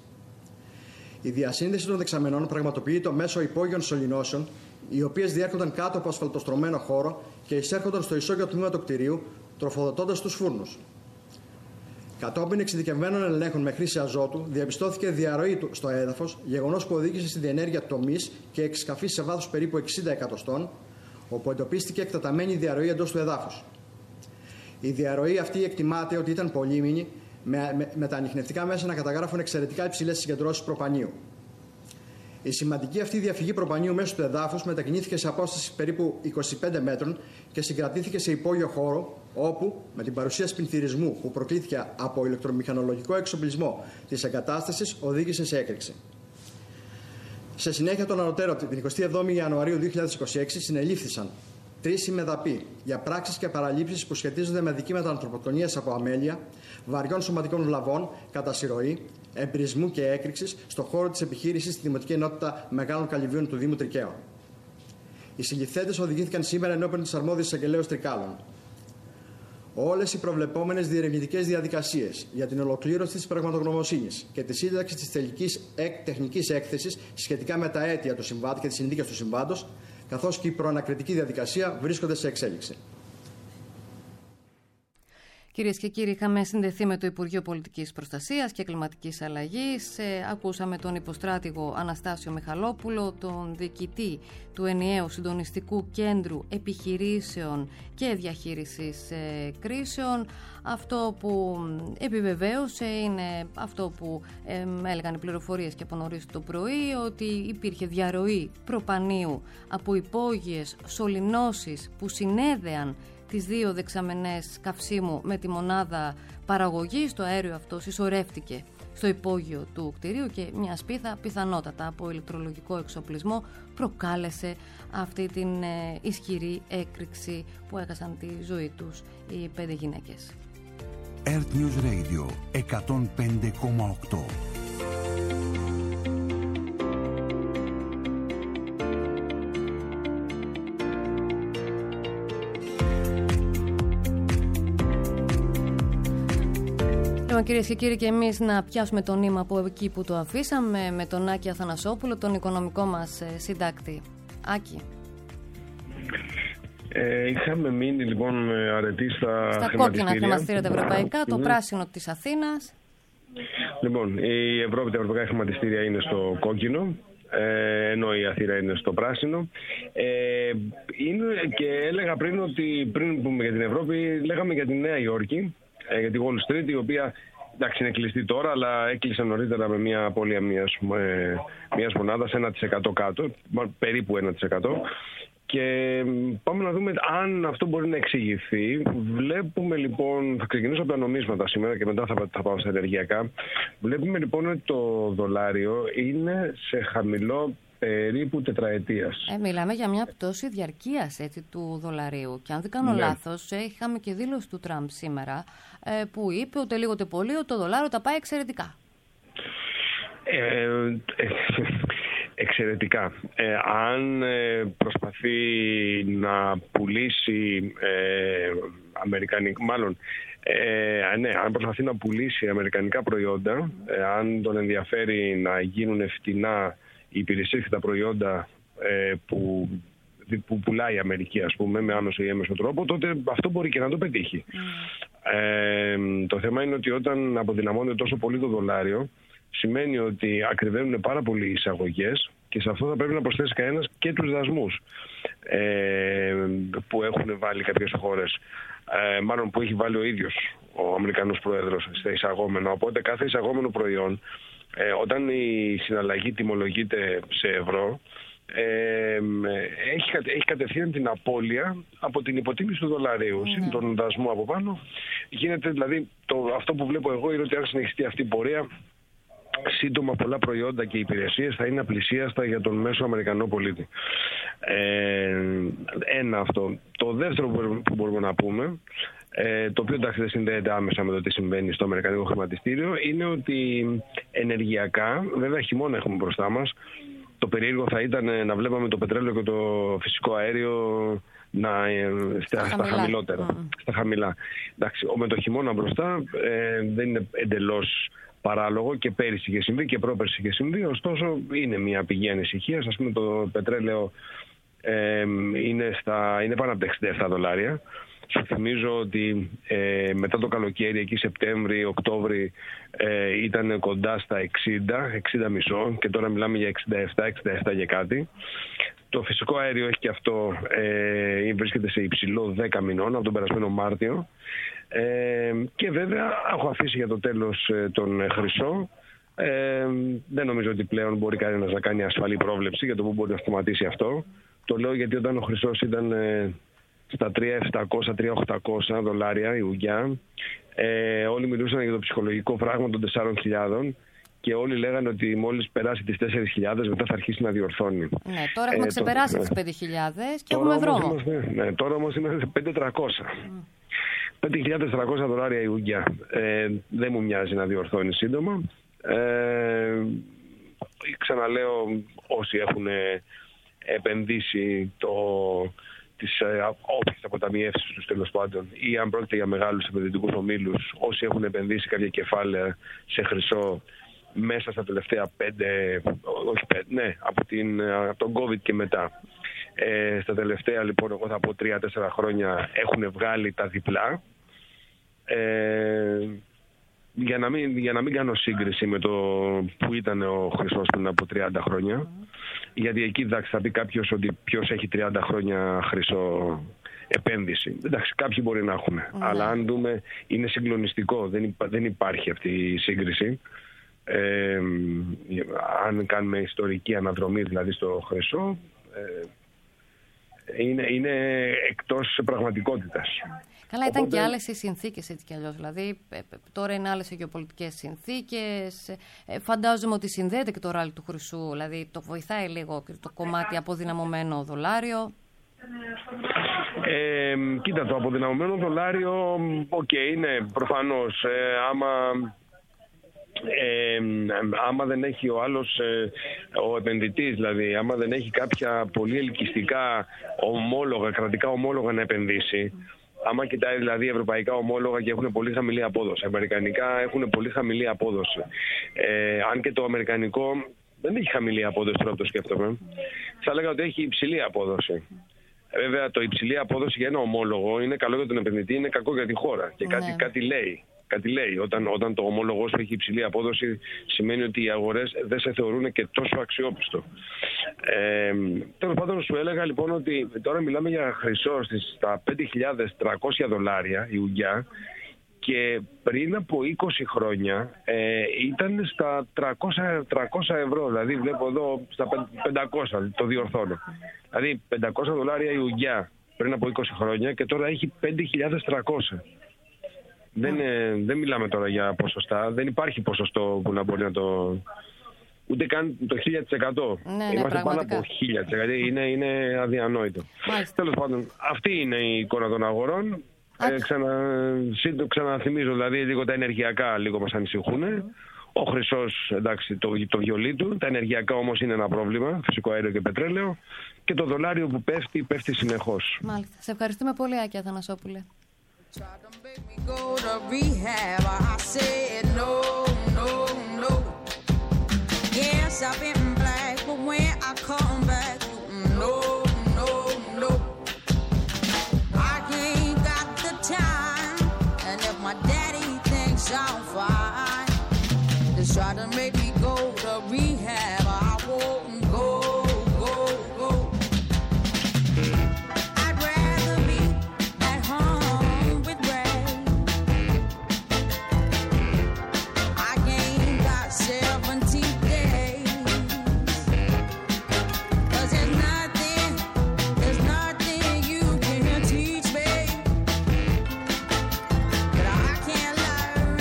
Η διασύνδεση των δεξαμενών πραγματοποιείται μέσω υπόγειων σωληνώσεων, οι οποίες διέρχονταν κάτω από ασφαλτοστρωμένο χώρο και εισέρχονταν στο ισόγειο τμήμα του κτηρίου, τροφοδοτώντας τους φούρνους. Κατόπιν εξειδικευμένων ελέγχων με χρήση αζότου, διαπιστώθηκε διαρροή του στο έδαφος, γεγονός που οδήγησε στη διενέργεια τομής και εξκαφής σε βάθος περίπου εξήντα εκατοστών, όπου εντοπίστηκε εκτεταμένη διαρροή εντός του εδάφους. Η διαρροή αυτή εκτιμάται ότι ήταν πολύμηνη, με, με, με τα ανιχνευτικά μέσα να καταγράφουν εξαιρετικά υψηλές συγκεντρώσεις προπανίου. Η σημαντική αυτή διαφυγή προπανίου μέσω του εδάφους μετακινήθηκε σε απόσταση περίπου είκοσι πέντε μέτρων και συγκρατήθηκε σε υπόγειο χώρο, όπου με την παρουσία σπινθυρισμού που προκλήθηκε από ηλεκτρομηχανολογικό εξοπλισμό της εγκατάστασης οδήγησε σε έκρηξη. Σε συνέχεια των ανωτέρων, την εικοστή εβδόμη Ιανουαρίου δύο χιλιάδες είκοσι έξι συνελήφθησαν τρεις ημεδαποί για πράξεις και παραλήψεις που σχετίζονται με δικήματα ανθρωποκτονίας από αμέλεια, βαριών σωματικών βλαβών, κατά συρροή, εμπρισμού και έκρηξης στο χώρο της επιχείρησης στη Δημοτική Ενότητα Μεγάλων Καλυβίων του Δήμου Τρικαίων. Οι συλληφθέντες οδηγήθηκαν σήμερα ενώπιον της αρμόδιας εισαγγελέως Τρικάλων. Όλες οι προβλεπόμενες διερευνητικές διαδικασίες για την ολοκλήρωση της πραγματογνωμοσύνης και τη σύνταξη της τελικής τεχνικής έκθεσης σχετικά με τα αίτια του συμβάντου και τις συνθήκες του συμβάντος, καθώς και η προανακριτική διαδικασία βρίσκονται σε εξέλιξη. Κυρίες και κύριοι, είχαμε συνδεθεί με το Υπουργείο Πολιτικής Προστασίας και Κλιματικής Αλλαγής. Ε, ακούσαμε τον υποστράτηγο Αναστάσιο Μιχαλόπουλο, τον διοικητή του Ενιαίου Συντονιστικού Κέντρου Επιχειρήσεων και Διαχείρισης ε, Κρίσεων. Αυτό που επιβεβαίωσε είναι αυτό που ε, έλεγαν οι πληροφορίες και από νωρίς το πρωί, ότι υπήρχε διαρροή προπανίου από υπόγειες σωληνώσεις που συνέδεαν τις δύο δεξαμενές καυσίμου με τη μονάδα παραγωγής. Το αέριο αυτό συσσωρεύτηκε στο υπόγειο του κτηρίου και μια σπίθα πιθανότατα από ηλεκτρολογικό εξοπλισμό προκάλεσε αυτή την ε, ισχυρή έκρηξη που έχασαν τη ζωή τους οι πέντε γυναίκες. Earth News Radio εκατόν πέντε κόμμα οκτώ. Λοιπόν, κυρίες και κύριοι, και εμείς να πιάσουμε το νήμα από εκεί που το αφήσαμε με τον Άκη Αθανασόπουλο, τον οικονομικό μας συντάκτη. Άκη. Ε, είχαμε μείνει λοιπόν αρετοί στα, στα κόκκινα χρηματιστήρια τα ευρωπαϊκά, το mm. πράσινο της Αθήνας. Λοιπόν, η Ευρώπη, τα ευρωπαϊκά χρηματιστήρια είναι στο κόκκινο, ε, ενώ η Αθήνα είναι στο πράσινο. Ε, είναι, και έλεγα πριν ότι πριν πούμε για την Ευρώπη, λέγαμε για τη Νέα Υόρκη, ε, για τη Wall Street, η οποία εντάξει είναι κλειστή τώρα, αλλά έκλεισε νωρίτερα με μια απώλεια μιας, ε, μιας μονάδας, ένα τοις εκατό κάτω, περίπου ένα τοις εκατό. Και πάμε να δούμε αν αυτό μπορεί να εξηγηθεί. Βλέπουμε λοιπόν, θα ξεκινήσω από τα νομίσματα σήμερα και μετά θα, θα πάω στα ενεργειακά. Βλέπουμε λοιπόν ότι το δολάριο είναι σε χαμηλό περίπου τετραετίας. Ε, μιλάμε για μια πτώση διαρκείας έτσι, του δολαρίου. Και αν δεν κάνω ναι. λάθος, είχαμε και δήλωση του Τραμπ σήμερα ε, που είπε ότι λίγο τε πολύ ότι το δολάριο τα πάει εξαιρετικά. Ε, ε, εξαιρετικά. Ε, αν ε, προσπαθεί να πουλήσει ε, αμερικανικά, μάλλον ε, ναι, αν προσπαθεί να πουλήσει αμερικανικά προϊόντα, ε, αν τον ενδιαφέρει να γίνουν φτηνά οι υπηρεσίες και τα προϊόντα ε, που, που πουλάει η Αμερική, ας πούμε, με άμεσο ή έμεσο τρόπο, τότε αυτό μπορεί και να το πετύχει. Mm. Ε, το θέμα είναι ότι όταν αποδυναμώνεται τόσο πολύ το δολάριο, σημαίνει ότι ακριβένουν πάρα πολύ οι εισαγωγές και σε αυτό θα πρέπει να προσθέσει κανένας και τους δασμούς ε, που έχουν βάλει κάποιες χώρες. Ε, μάλλον που έχει βάλει ο ίδιος ο Αμερικανός Πρόεδρος στα εισαγόμενα. Οπότε κάθε εισαγόμενο προϊόν, ε, όταν η συναλλαγή τιμολογείται σε ευρώ, ε, έχει, έχει κατευθείαν την απώλεια από την υποτίμηση του δολαρίου. Mm. Συν τον δασμό από πάνω. Γίνεται δηλαδή, το, αυτό που βλέπω εγώ είναι ότι αν συνεχιστεί αυτή η πορεία, σύντομα πολλά προϊόντα και υπηρεσίες θα είναι απλησίαστα για τον μέσο Αμερικανό πολίτη. Ε, ένα αυτό. Το δεύτερο που μπορούμε να πούμε, ε, το οποίο εντάξει δεν συνδέεται άμεσα με το τι συμβαίνει στο Αμερικανικό χρηματιστήριο, είναι ότι ενεργειακά, βέβαια χειμώνα έχουμε μπροστά μας, το περίεργο θα ήταν να βλέπαμε το πετρέλαιο και το φυσικό αέριο να, στα, στα χαμηλότερα, mm. στα χαμηλά. Εντάξει, με το χειμώνα μπροστά ε, δεν είναι εντελώς παράλογο, και πέρυσι είχε συμβεί και πρόπερσι είχε συμβεί, ωστόσο είναι μια πηγή ανησυχίας. Ας πούμε το πετρέλαιο ε, είναι, στα, είναι πάνω από τα εξήντα επτά δολάρια. Σου θυμίζω ότι ε, μετά το καλοκαίρι, εκεί Σεπτέμβρη, Οκτώβρη, ε, ήταν κοντά στα εξήντα, εξήντα μισό, και τώρα μιλάμε για εξήντα επτά, εξήντα επτά και κάτι. Το φυσικό αέριο έχει και αυτό, ε, βρίσκεται σε υψηλό δέκα μηνών από τον περασμένο Μάρτιο. Ε, και βέβαια έχω αφήσει για το τέλος ε, τον χρυσό. Ε, δεν νομίζω ότι πλέον μπορεί κανένας να κάνει ασφαλή πρόβλεψη για το που μπορεί να σταματήσει αυτό. Το λέω γιατί όταν ο χρυσός ήταν ε, στα τρία χιλιάδες επτακόσια με τρία χιλιάδες οχτακόσια δολάρια η ουγγιά, ε, όλοι μιλούσαν για το ψυχολογικό φράγμα των τεσσάρων χιλιάδων και όλοι λέγανε ότι μόλις περάσει τις τέσσερις χιλιάδες μετά θα αρχίσει να διορθώνει. Ναι, τώρα έχουμε ε, ξεπεράσει το, τις πέντε χιλιάδες και τώρα έχουμε δρόμο. Είμαστε, ναι, τώρα όμως είμαστε σε πέντε χιλιάδες τριακόσια. Mm. πέντε χιλιάδες τριακόσια δολάρια η ουγγιά. Ε, δεν μου μοιάζει να διορθώνει σύντομα. Ε, ξαναλέω, όσοι έχουν επενδύσει το, τις όποιες αποταμιεύσεις τους τέλος πάντων, ή αν πρόκειται για μεγάλους επενδυτικούς ομίλους, όσοι έχουν επενδύσει κάποια κεφάλαια σε χρυσό μέσα στα τελευταία πέντε, όχι πέντε, ναι, από, την, από τον COVID και μετά. Ε, στα τελευταία λοιπόν, εγώ θα πω τρία τέσσερα χρόνια έχουν βγάλει τα διπλά. Ε, για, να μην, για να μην κάνω σύγκριση με το που ήταν ο χρυσός πριν από τριάντα χρόνια, γιατί εκεί εντάξει, θα πει κάποιος ότι ποιος έχει τριάντα χρόνια χρυσό επένδυση. Εντάξει, κάποιοι μπορεί να έχουν, mm. αλλά αν δούμε είναι συγκλονιστικό, δεν, υπά, δεν υπάρχει αυτή η σύγκριση. Ε, αν κάνουμε ιστορική αναδρομή δηλαδή στο χρυσό, ε, είναι, είναι εκτός πραγματικότητας. Καλά, ήταν Οπότε... και άλλες οι συνθήκες έτσι κι αλλιώς. Δηλαδή, τώρα είναι άλλες οι γεωπολιτικές συνθήκες. Φαντάζομαι ότι συνδέεται και το ράλι του χρυσού. Δηλαδή, το βοηθάει λίγο το κομμάτι αποδυναμωμένο δολάριο. Ε, κοίτα, το αποδυναμωμένο δολάριο, οκ, okay, είναι προφανώς. Ε, άμα... Ε, άμα δεν έχει ο άλλος, ε, ο επενδυτής δηλαδή, άμα δεν έχει κάποια πολύ ελκυστικά ομόλογα, κρατικά ομόλογα να επενδύσει, άμα κοιτάει δηλαδή ευρωπαϊκά ομόλογα και έχουν πολύ χαμηλή απόδοση, αμερικανικά έχουν πολύ χαμηλή απόδοση. Ε, αν και το αμερικανικό δεν έχει χαμηλή απόδοση, τώρα που το σκέφτομαι, θα έλεγα ότι έχει υψηλή απόδοση. Βέβαια, το υψηλή απόδοση για ένα ομόλογο είναι καλό για τον επενδυτή, είναι κακό για τη χώρα. Και κάτι, ναι. κάτι λέει. Κάτι λέει. Όταν, όταν το ομόλογο σου έχει υψηλή απόδοση, σημαίνει ότι οι αγορές δεν σε θεωρούν και τόσο αξιόπιστο. Ε, Τέλος πάντων, σου έλεγα λοιπόν ότι τώρα μιλάμε για χρυσό στα πέντε χιλιάδες τριακόσια δολάρια η ουγγιά. Και πριν από είκοσι χρόνια ε, ήταν στα τριακόσια ευρώ, δηλαδή βλέπω εδώ στα πεντακόσια, το διορθώνω. Δηλαδή πεντακόσια δολάρια η ουγγιά πριν από είκοσι χρόνια και τώρα έχει πέντε χιλιάδες τριακόσια. Δεν, ε, δεν μιλάμε τώρα για ποσοστά, δεν υπάρχει ποσοστό που να μπορεί να το... Ούτε καν το χίλια τοις εκατό. Ναι, Είμαστε ναι, πάνω από χίλια τοις εκατό. Είναι, είναι αδιανόητο. Τέλος πάντων, αυτή είναι η εικόνα των αγορών. Ε, ξανα, ξαναθυμίζω δηλαδή λίγο τα ενεργειακά λίγο μας ανησυχούν. Ο χρυσός, εντάξει, το, το βιολί του. Τα ενεργειακά όμως είναι ένα πρόβλημα. Φυσικό αέριο και πετρέλαιο. Και το δολάριο που πέφτει, πέφτει συνεχώς. Μάλιστα. Σε ευχαριστούμε πολύ, Άκη Αθανασόπουλε. I'm fine. They try to make me go to rehab. I won't go, go, go. I'd rather be at home with Ray. I ain't got seventy days. 'Cause there's nothing, there's nothing you can teach me that I can't learn.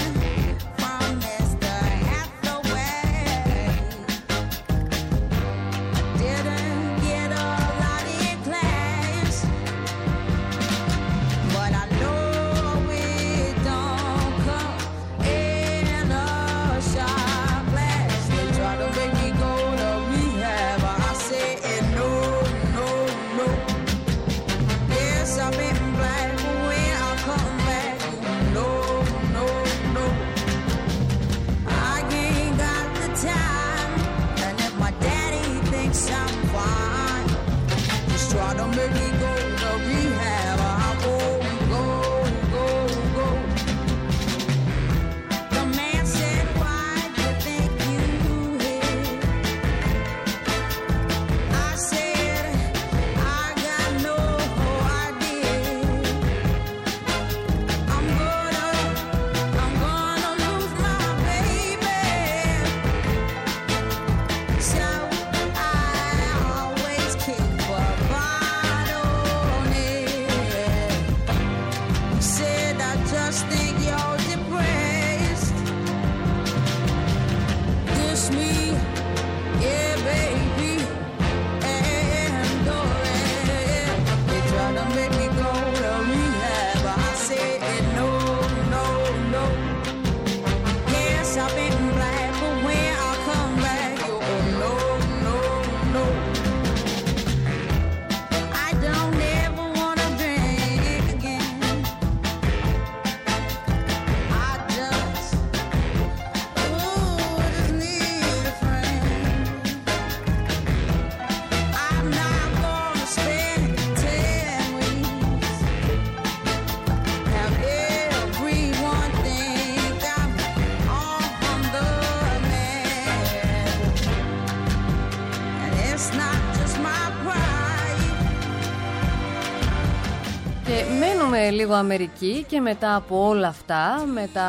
Μένουμε λίγο Αμερική και μετά από όλα αυτά, μετά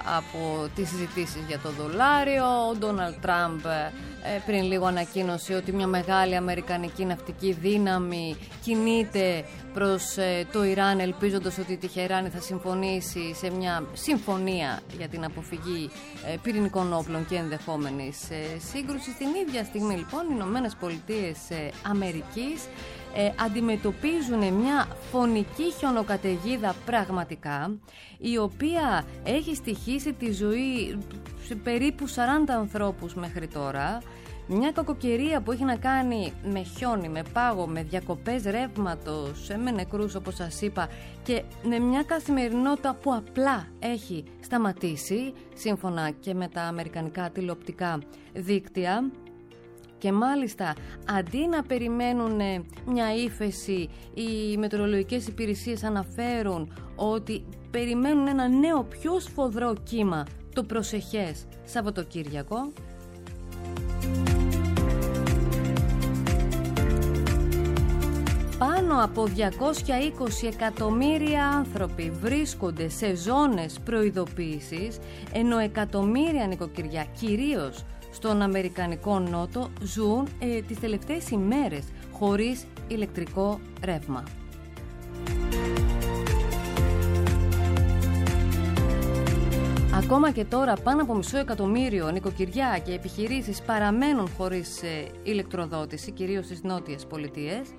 από τις συζητήσεις για το δολάριο, ο Ντόναλντ Τραμπ πριν λίγο ανακοίνωσε ότι μια μεγάλη αμερικανική ναυτική δύναμη κινείται προς το Ιράν, ελπίζοντας ότι η Τεχεράνη θα συμφωνήσει σε μια συμφωνία για την αποφυγή πυρηνικών όπλων και ενδεχόμενης σύγκρουσης. Την ίδια στιγμή λοιπόν οι Ηνωμένες Πολιτείες Αμερικής Ε, αντιμετωπίζουν μια φωνική χιονοκαταιγίδα πραγματικά, η οποία έχει στοιχήσει τη ζωή σε περίπου σαράντα ανθρώπους μέχρι τώρα Μια κακοκαιρία που έχει να κάνει με χιόνι, με πάγο, με διακοπές ρεύματος, με νεκρούς όπως σας είπα, και με μια καθημερινότητα που απλά έχει σταματήσει, σύμφωνα και με τα αμερικανικά τηλεοπτικά δίκτυα. Και μάλιστα αντί να περιμένουν μια ύφεση, οι μετεωρολογικές υπηρεσίες αναφέρουν ότι περιμένουν ένα νέο πιο σφοδρό κύμα το προσεχές Σαββατοκύριακο. Πάνω από διακόσια είκοσι εκατομμύρια άνθρωποι βρίσκονται σε ζώνες προειδοποίησης, ενώ εκατομμύρια νοικοκυριά, κυρίως στον Αμερικανικό Νότο, ζουν ε, τις τελευταίες ημέρες χωρίς ηλεκτρικό ρεύμα. Ακόμα και τώρα πάνω από μισό εκατομμύριο νοικοκυριά και επιχειρήσεις παραμένουν χωρίς ε, ηλεκτροδότηση, κυρίως στις νότιες πολιτείες.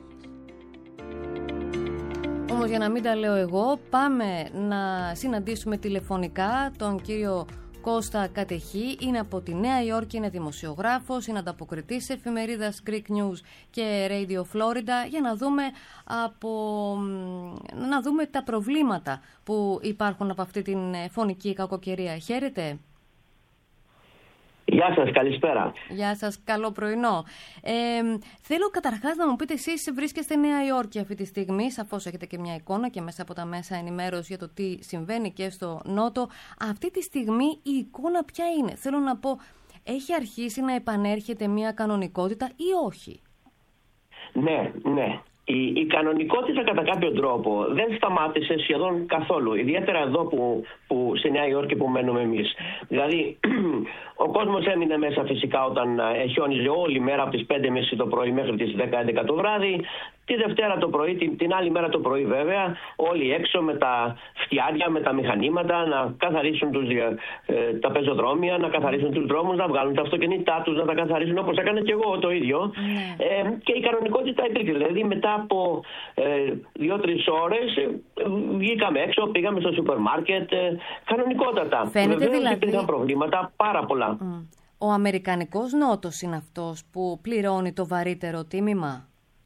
Όμως για να μην τα λέω εγώ, πάμε να συναντήσουμε τηλεφωνικά τον κύριο Κώστα Κατεχή. Είναι από τη Νέα Υόρκη, είναι δημοσιογράφος, είναι ανταποκριτής της εφημερίδας Greek News και Radio Florida, για να δούμε, από, να δούμε τα προβλήματα που υπάρχουν από αυτή την φωνική κακοκαιρία. Χαίρετε. Γεια σας, καλησπέρα. Γεια σας, καλό πρωινό. Ε, θέλω καταρχάς να μου πείτε, εσείς βρίσκεστε στη Νέα Υόρκη αυτή τη στιγμή, σαφώς έχετε και μια εικόνα και μέσα από τα μέσα ενημέρωση για το τι συμβαίνει και στο Νότο. Αυτή τη στιγμή η εικόνα ποια είναι? Θέλω να πω, έχει αρχίσει να επανέρχεται μια κανονικότητα ή όχι? Ναι, ναι. Η, η κανονικότητα κατά κάποιο τρόπο δεν σταμάτησε σχεδόν καθόλου, ιδιαίτερα εδώ που, που στη Νέα Υόρκη που μένουμε εμείς. Δηλαδή ο κόσμος έμεινε μέσα φυσικά όταν χιόνιζε όλη μέρα από τις πέντε και μισή το πρωί μέχρι τις δέκα έντεκα το βράδυ. Τη Δευτέρα το πρωί, την, την άλλη μέρα το πρωί βέβαια, όλοι έξω με τα φτιάρια, με τα μηχανήματα να καθαρίσουν τους, ε, τα πεζοδρόμια, να καθαρίσουν τους δρόμους, να βγάλουν τα αυτοκίνητά τους, να τα καθαρίσουν, όπως έκανα και εγώ το ίδιο. Mm. Ε, και η κανονικότητα υπήρχε. Δηλαδή μετά από ε, δύο-τρεις ώρες ε, βγήκαμε έξω, πήγαμε στο σούπερ μάρκετ, ε, κανονικότατα. Φαίνεται βεβαίως δηλαδή υπήρχαν προβλήματα πάρα πολλά. Mm. Ο Αμερικανικός Νότος είναι αυτός που πληρώνει το βαρύτερο τίμημα?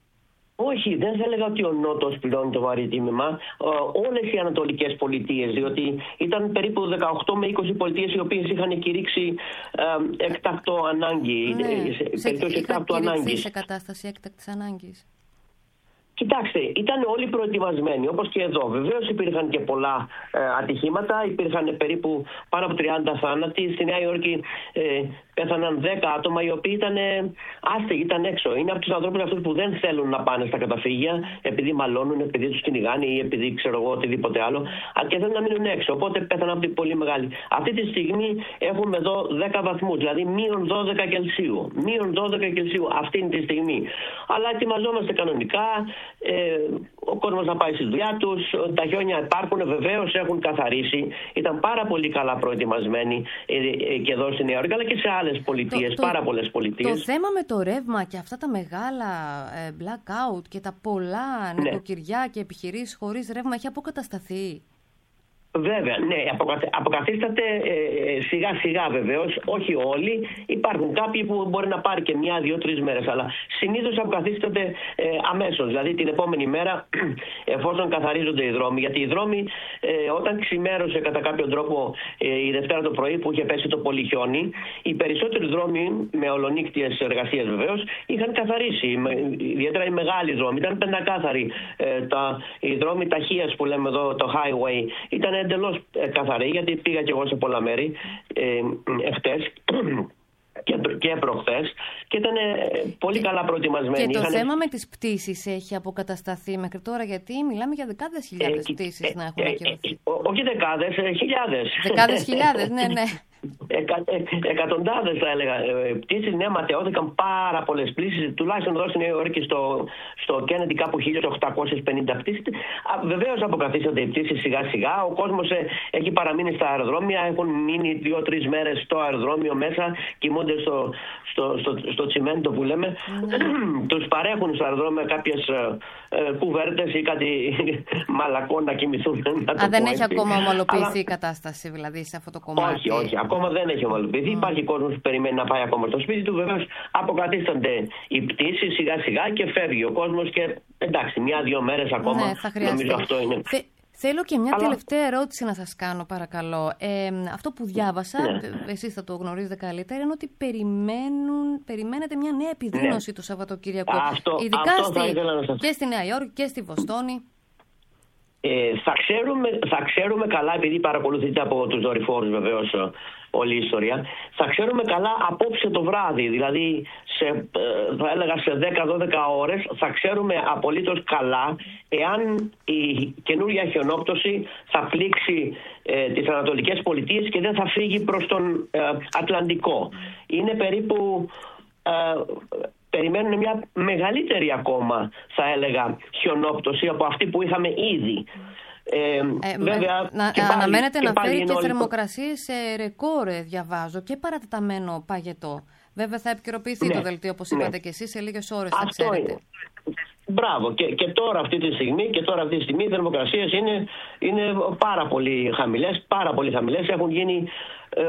Όχι, δεν θα έλεγα ότι ο Νότος πληρώνει το βαρύ τίμημα. Όλες οι ανατολικές πολιτείες, διότι ήταν περίπου δεκαοκτώ με είκοσι πολιτείες οι οποίες είχαν κηρύξει ε, εκτάκτο ανάγκη. Ναι, σε, σε, σε, εκτάκτου ανάγκης. σε κατάσταση έκτακτης ανάγκης. Κοιτάξτε, ήταν όλοι προετοιμασμένοι, όπως και εδώ. Βεβαίως υπήρχαν και πολλά ε, ατυχήματα, υπήρχαν περίπου πάνω από τριάντα θάνατοι. Στη Νέα Υόρκη ε, πέθαναν δέκα άτομα οι οποίοι ήταν ε, άστεγοι, ήταν έξω. Είναι από τους ανθρώπους αυτούς που δεν θέλουν να πάνε στα καταφύγια επειδή μαλώνουν, επειδή τους κυνηγάνε ή επειδή ξέρω εγώ οτιδήποτε άλλο, και θέλουν να μείνουν έξω. Οπότε πέθαναν από την πολύ μεγάλη. Αυτή τη στιγμή έχουμε εδώ δέκα βαθμούς, δηλαδή μείον δώδεκα Κελσίου. Μείον δώδεκα Κελσίου αυτή τη στιγμή. Αλλά ετοιμαζόμαστε κανονικά. Ε, ο κόσμος να πάει στη δουλειά τους, τα χιόνια υπάρχουν, βεβαίως έχουν καθαρίσει, ήταν πάρα πολύ καλά προετοιμασμένοι ε, ε, και εδώ στη Νέα Υόρκη, αλλά και σε άλλες πολιτείες, το, πάρα το, πολλές πολιτείες. Το θέμα με το ρεύμα και αυτά τα μεγάλα ε, blackout και τα πολλά ναι. νοικοκυριά και επιχειρήσεις χωρίς ρεύμα έχει αποκατασταθεί? Βέβαια, ναι, αποκαθίσταται ε, σιγά σιγά βεβαίως, όχι όλοι. Υπάρχουν κάποιοι που μπορεί να πάρει και μια, δύο, τρεις μέρες, αλλά συνήθως αποκαθίσταται ε, αμέσως, δηλαδή την επόμενη μέρα, εφόσον καθαρίζονται οι δρόμοι. Γιατί οι δρόμοι, ε, όταν ξημέρωσε κατά κάποιον τρόπο ε, η Δευτέρα το πρωί που είχε πέσει το πολύ χιόνι, οι περισσότεροι δρόμοι, με ολονύκτιες εργασίες βεβαίως, είχαν καθαρίσει. Ιδιαίτερα οι μεγάλοι δρόμοι ήταν πεντακάθαροι. Ε, τα, οι δρόμοι ταχείας που λέμε εδώ, το highway, ήταν εντελώς ε, καθαρή, γιατί πήγα και εγώ σε πολλά μέρη ε, εχθές και, και προχθές και ήταν ε, πολύ και, καλά προετοιμασμένοι. Και το Είχαν... θέμα με τις πτήσεις έχει αποκατασταθεί μέχρι τώρα? Γιατί μιλάμε για δεκάδες χιλιάδες ε, πτήσεις ε, να έχουν ε, ακυρωθεί. Ε, ε, όχι δεκάδες, ε, χιλιάδες. Δεκάδες χιλιάδες, ναι, ναι. Εκα, ε, εκατοντάδες θα έλεγα ε, πτήσεις, ναι, ματαιώθηκαν πάρα πολλές πτήσεις, τουλάχιστον εδώ στη Νέα Υόρκη στο, στο Kennedy κάπου χίλια οκτακόσιες πενήντα πτήσεις. Βεβαίως αποκαθίστανται οι πτήσεις σιγά σιγά, ο κόσμος ε, έχει παραμείνει στα αεροδρόμια, έχουν μείνει δύο-τρεις μέρες στο αεροδρόμιο μέσα, κοιμούνται στο, στο, στο, στο τσιμέντο που λέμε, mm. τους παρέχουν στο αεροδρόμιο κάποιες ε, ε, κουβέρτες ή κάτι μαλακό να κοιμηθούν. Να Α, δεν έχει έτσι. ακόμα ομολοποιηθεί Αλλά... η κατάσταση δηλαδή σε αυτό το κομμάτι? Όχι, όχι. ακόμα δεν έχει ομαλοποιηθεί. Mm. Υπάρχει κόσμος που περιμένει να πάει ακόμα στο σπίτι του. Βεβαίως αποκαθίστανται οι πτήσεις σιγά σιγά και φεύγει ο κόσμος και εντάξει, μια-δύο μέρες ακόμα. Ναι, θα χρειαστεί. Νομίζω αυτό είναι. Θε, θέλω και μια Αλλά... τελευταία ερώτηση να σας κάνω, παρακαλώ. Ε, αυτό που διάβασα, ναι. εσείς θα το γνωρίζετε καλύτερα, είναι ότι περιμένουν, περιμένετε μια νέα επιδείνωση ναι. το Σαββατοκύριακο. Αυτό, ειδικά αυτό στη, θα ήθελα να σας... και στη Νέα Υόρκη και στη Βοστόνη. Ε, θα, ξέρουμε, θα ξέρουμε καλά, επειδή παρακολουθείτε από τους δορυφόρους βεβαίως όλη η ιστορία, θα ξέρουμε καλά απόψε το βράδυ, δηλαδή σε, ε, θα έλεγα σε δέκα με δώδεκα ώρες θα ξέρουμε απολύτως καλά εάν η καινούργια χιονόπτωση θα πλήξει ε, τις Ανατολικές Πολιτείες και δεν θα φύγει προς τον ε, Ατλαντικό. Είναι περίπου... Ε, περιμένουν μια μεγαλύτερη ακόμα, θα έλεγα, χιονόπτωση από αυτή που είχαμε ήδη. Ε, ε, βέβαια, να, και πάλι, αναμένεται και να φέρει και όλοι... θερμοκρασίες σε ρεκόρ, διαβάζω, και παρατεταμένο παγετό. Βέβαια θα επικαιροποιηθεί ναι, το δελτίο, όπως είπατε ναι. και εσείς, σε λίγες ώρες, θα αυτό ξέρετε. Είναι. Μπράβο. Και, και τώρα αυτή τη στιγμή, και τώρα αυτή τη στιγμή οι θερμοκρασίες είναι, είναι πάρα πολύ χαμηλές, πάρα πολύ χαμηλές. Έχουν γίνει... Ε,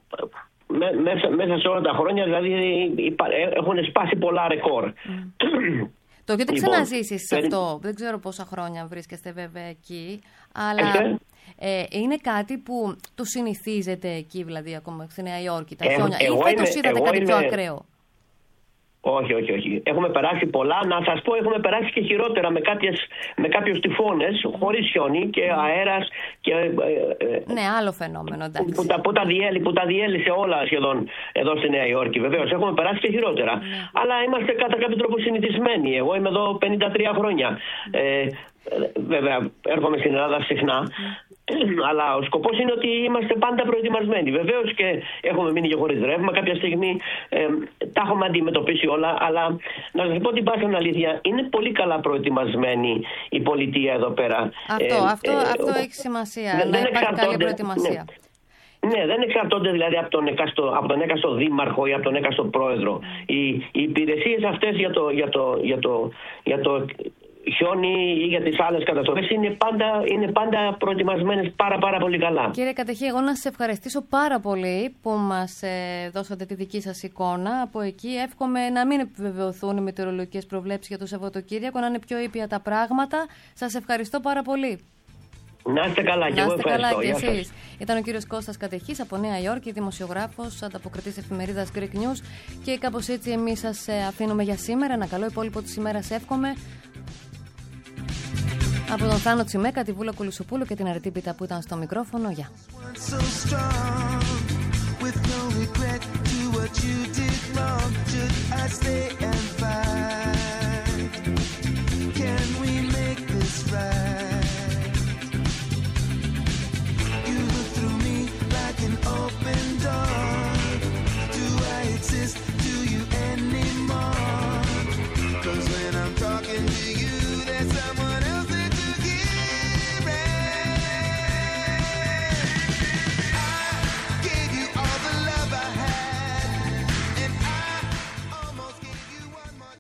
Μέσα, μέσα σε όλα τα χρόνια, δηλαδή έχουν σπάσει πολλά ρεκόρ. Mm. Το έχετε λοιπόν, ξαναζήσει σε αυτό, δεν ξέρω πόσα χρόνια βρίσκεστε βέβαια εκεί, αλλά ε, είναι κάτι που το συνηθίζετε εκεί, δηλαδή ακόμα στη Νέα Υόρκη, τα χιόνια, ε, ή φέτος είδατε κάτι είμαι... πιο ακραίο? Όχι, όχι, όχι. Έχουμε περάσει πολλά. Να σας πω, έχουμε περάσει και χειρότερα με, κάποιες, με κάποιους τυφώνες, χωρίς χιόνι και αέρας. Και, ε, ναι, άλλο φαινόμενο, εντάξει. Που, που, που, τα διέλυ, που τα διέλυσε όλα σχεδόν εδώ στη Νέα Υόρκη. Βεβαίως, έχουμε περάσει και χειρότερα. Ναι. Αλλά είμαστε κατά κάποιο τρόπο συνηθισμένοι. Εγώ είμαι εδώ πενήντα τρία χρόνια. Ε, βέβαια, έρχομαι στην Ελλάδα συχνά. Mm. Αλλά ο σκοπός είναι ότι είμαστε πάντα προετοιμασμένοι. Βεβαίως και έχουμε μείνει και χωρίς ρεύμα. Κάποια στιγμή ε, τα έχουμε αντιμετωπίσει όλα. Αλλά να σας πω την πάσχαν αλήθεια, είναι πολύ καλά προετοιμασμένη η πολιτεία εδώ πέρα. Αυτό, ε, αυτό, ε, αυτό ε, έχει σημασία. Δεν, να δεν υπάρχει καλή προετοιμασία. Ναι. Ναι, δεν εξαρτώνται δηλαδή από τον εκάστο, από τον έκαστο δήμαρχο ή από τον έκαστο πρόεδρο. Mm. Οι, οι υπηρεσίες αυτές για το, για το, για το, για το χιόνι ή για τις άλλες καταστροφές είναι πάντα, είναι πάντα προετοιμασμένες πάρα πάρα πολύ καλά. Κύριε Κατεχή, εγώ να σας ευχαριστήσω πάρα πολύ που μας ε, δώσατε τη δική σας εικόνα από εκεί. Εύχομαι να μην επιβεβαιωθούν οι μετεωρολογικές προβλέψεις για το Σαββατοκύριακο, να είναι πιο ήπια τα πράγματα. Σας ευχαριστώ πάρα πολύ. Να είστε καλά και εγώ ευχαριστώ. Καλά και εσείς. Ήταν ο κύριος Κώστας Κατεχής από Νέα Υόρκη, δημοσιογράφος, ανταποκριτής εφημερίδας Greek News. Και κάπως έτσι εμείς σας αφήνουμε για σήμερα. Ένα καλό υπόλοιπο της ημέρας εύχομαι. Από τον Θάνο Τσιμέκα, τη Βούλα Κουλουσοπούλου και την Αρετή Πίτα που ήταν στο μικρόφωνο. Γεια. With no regret to what you did wrong, should I stay and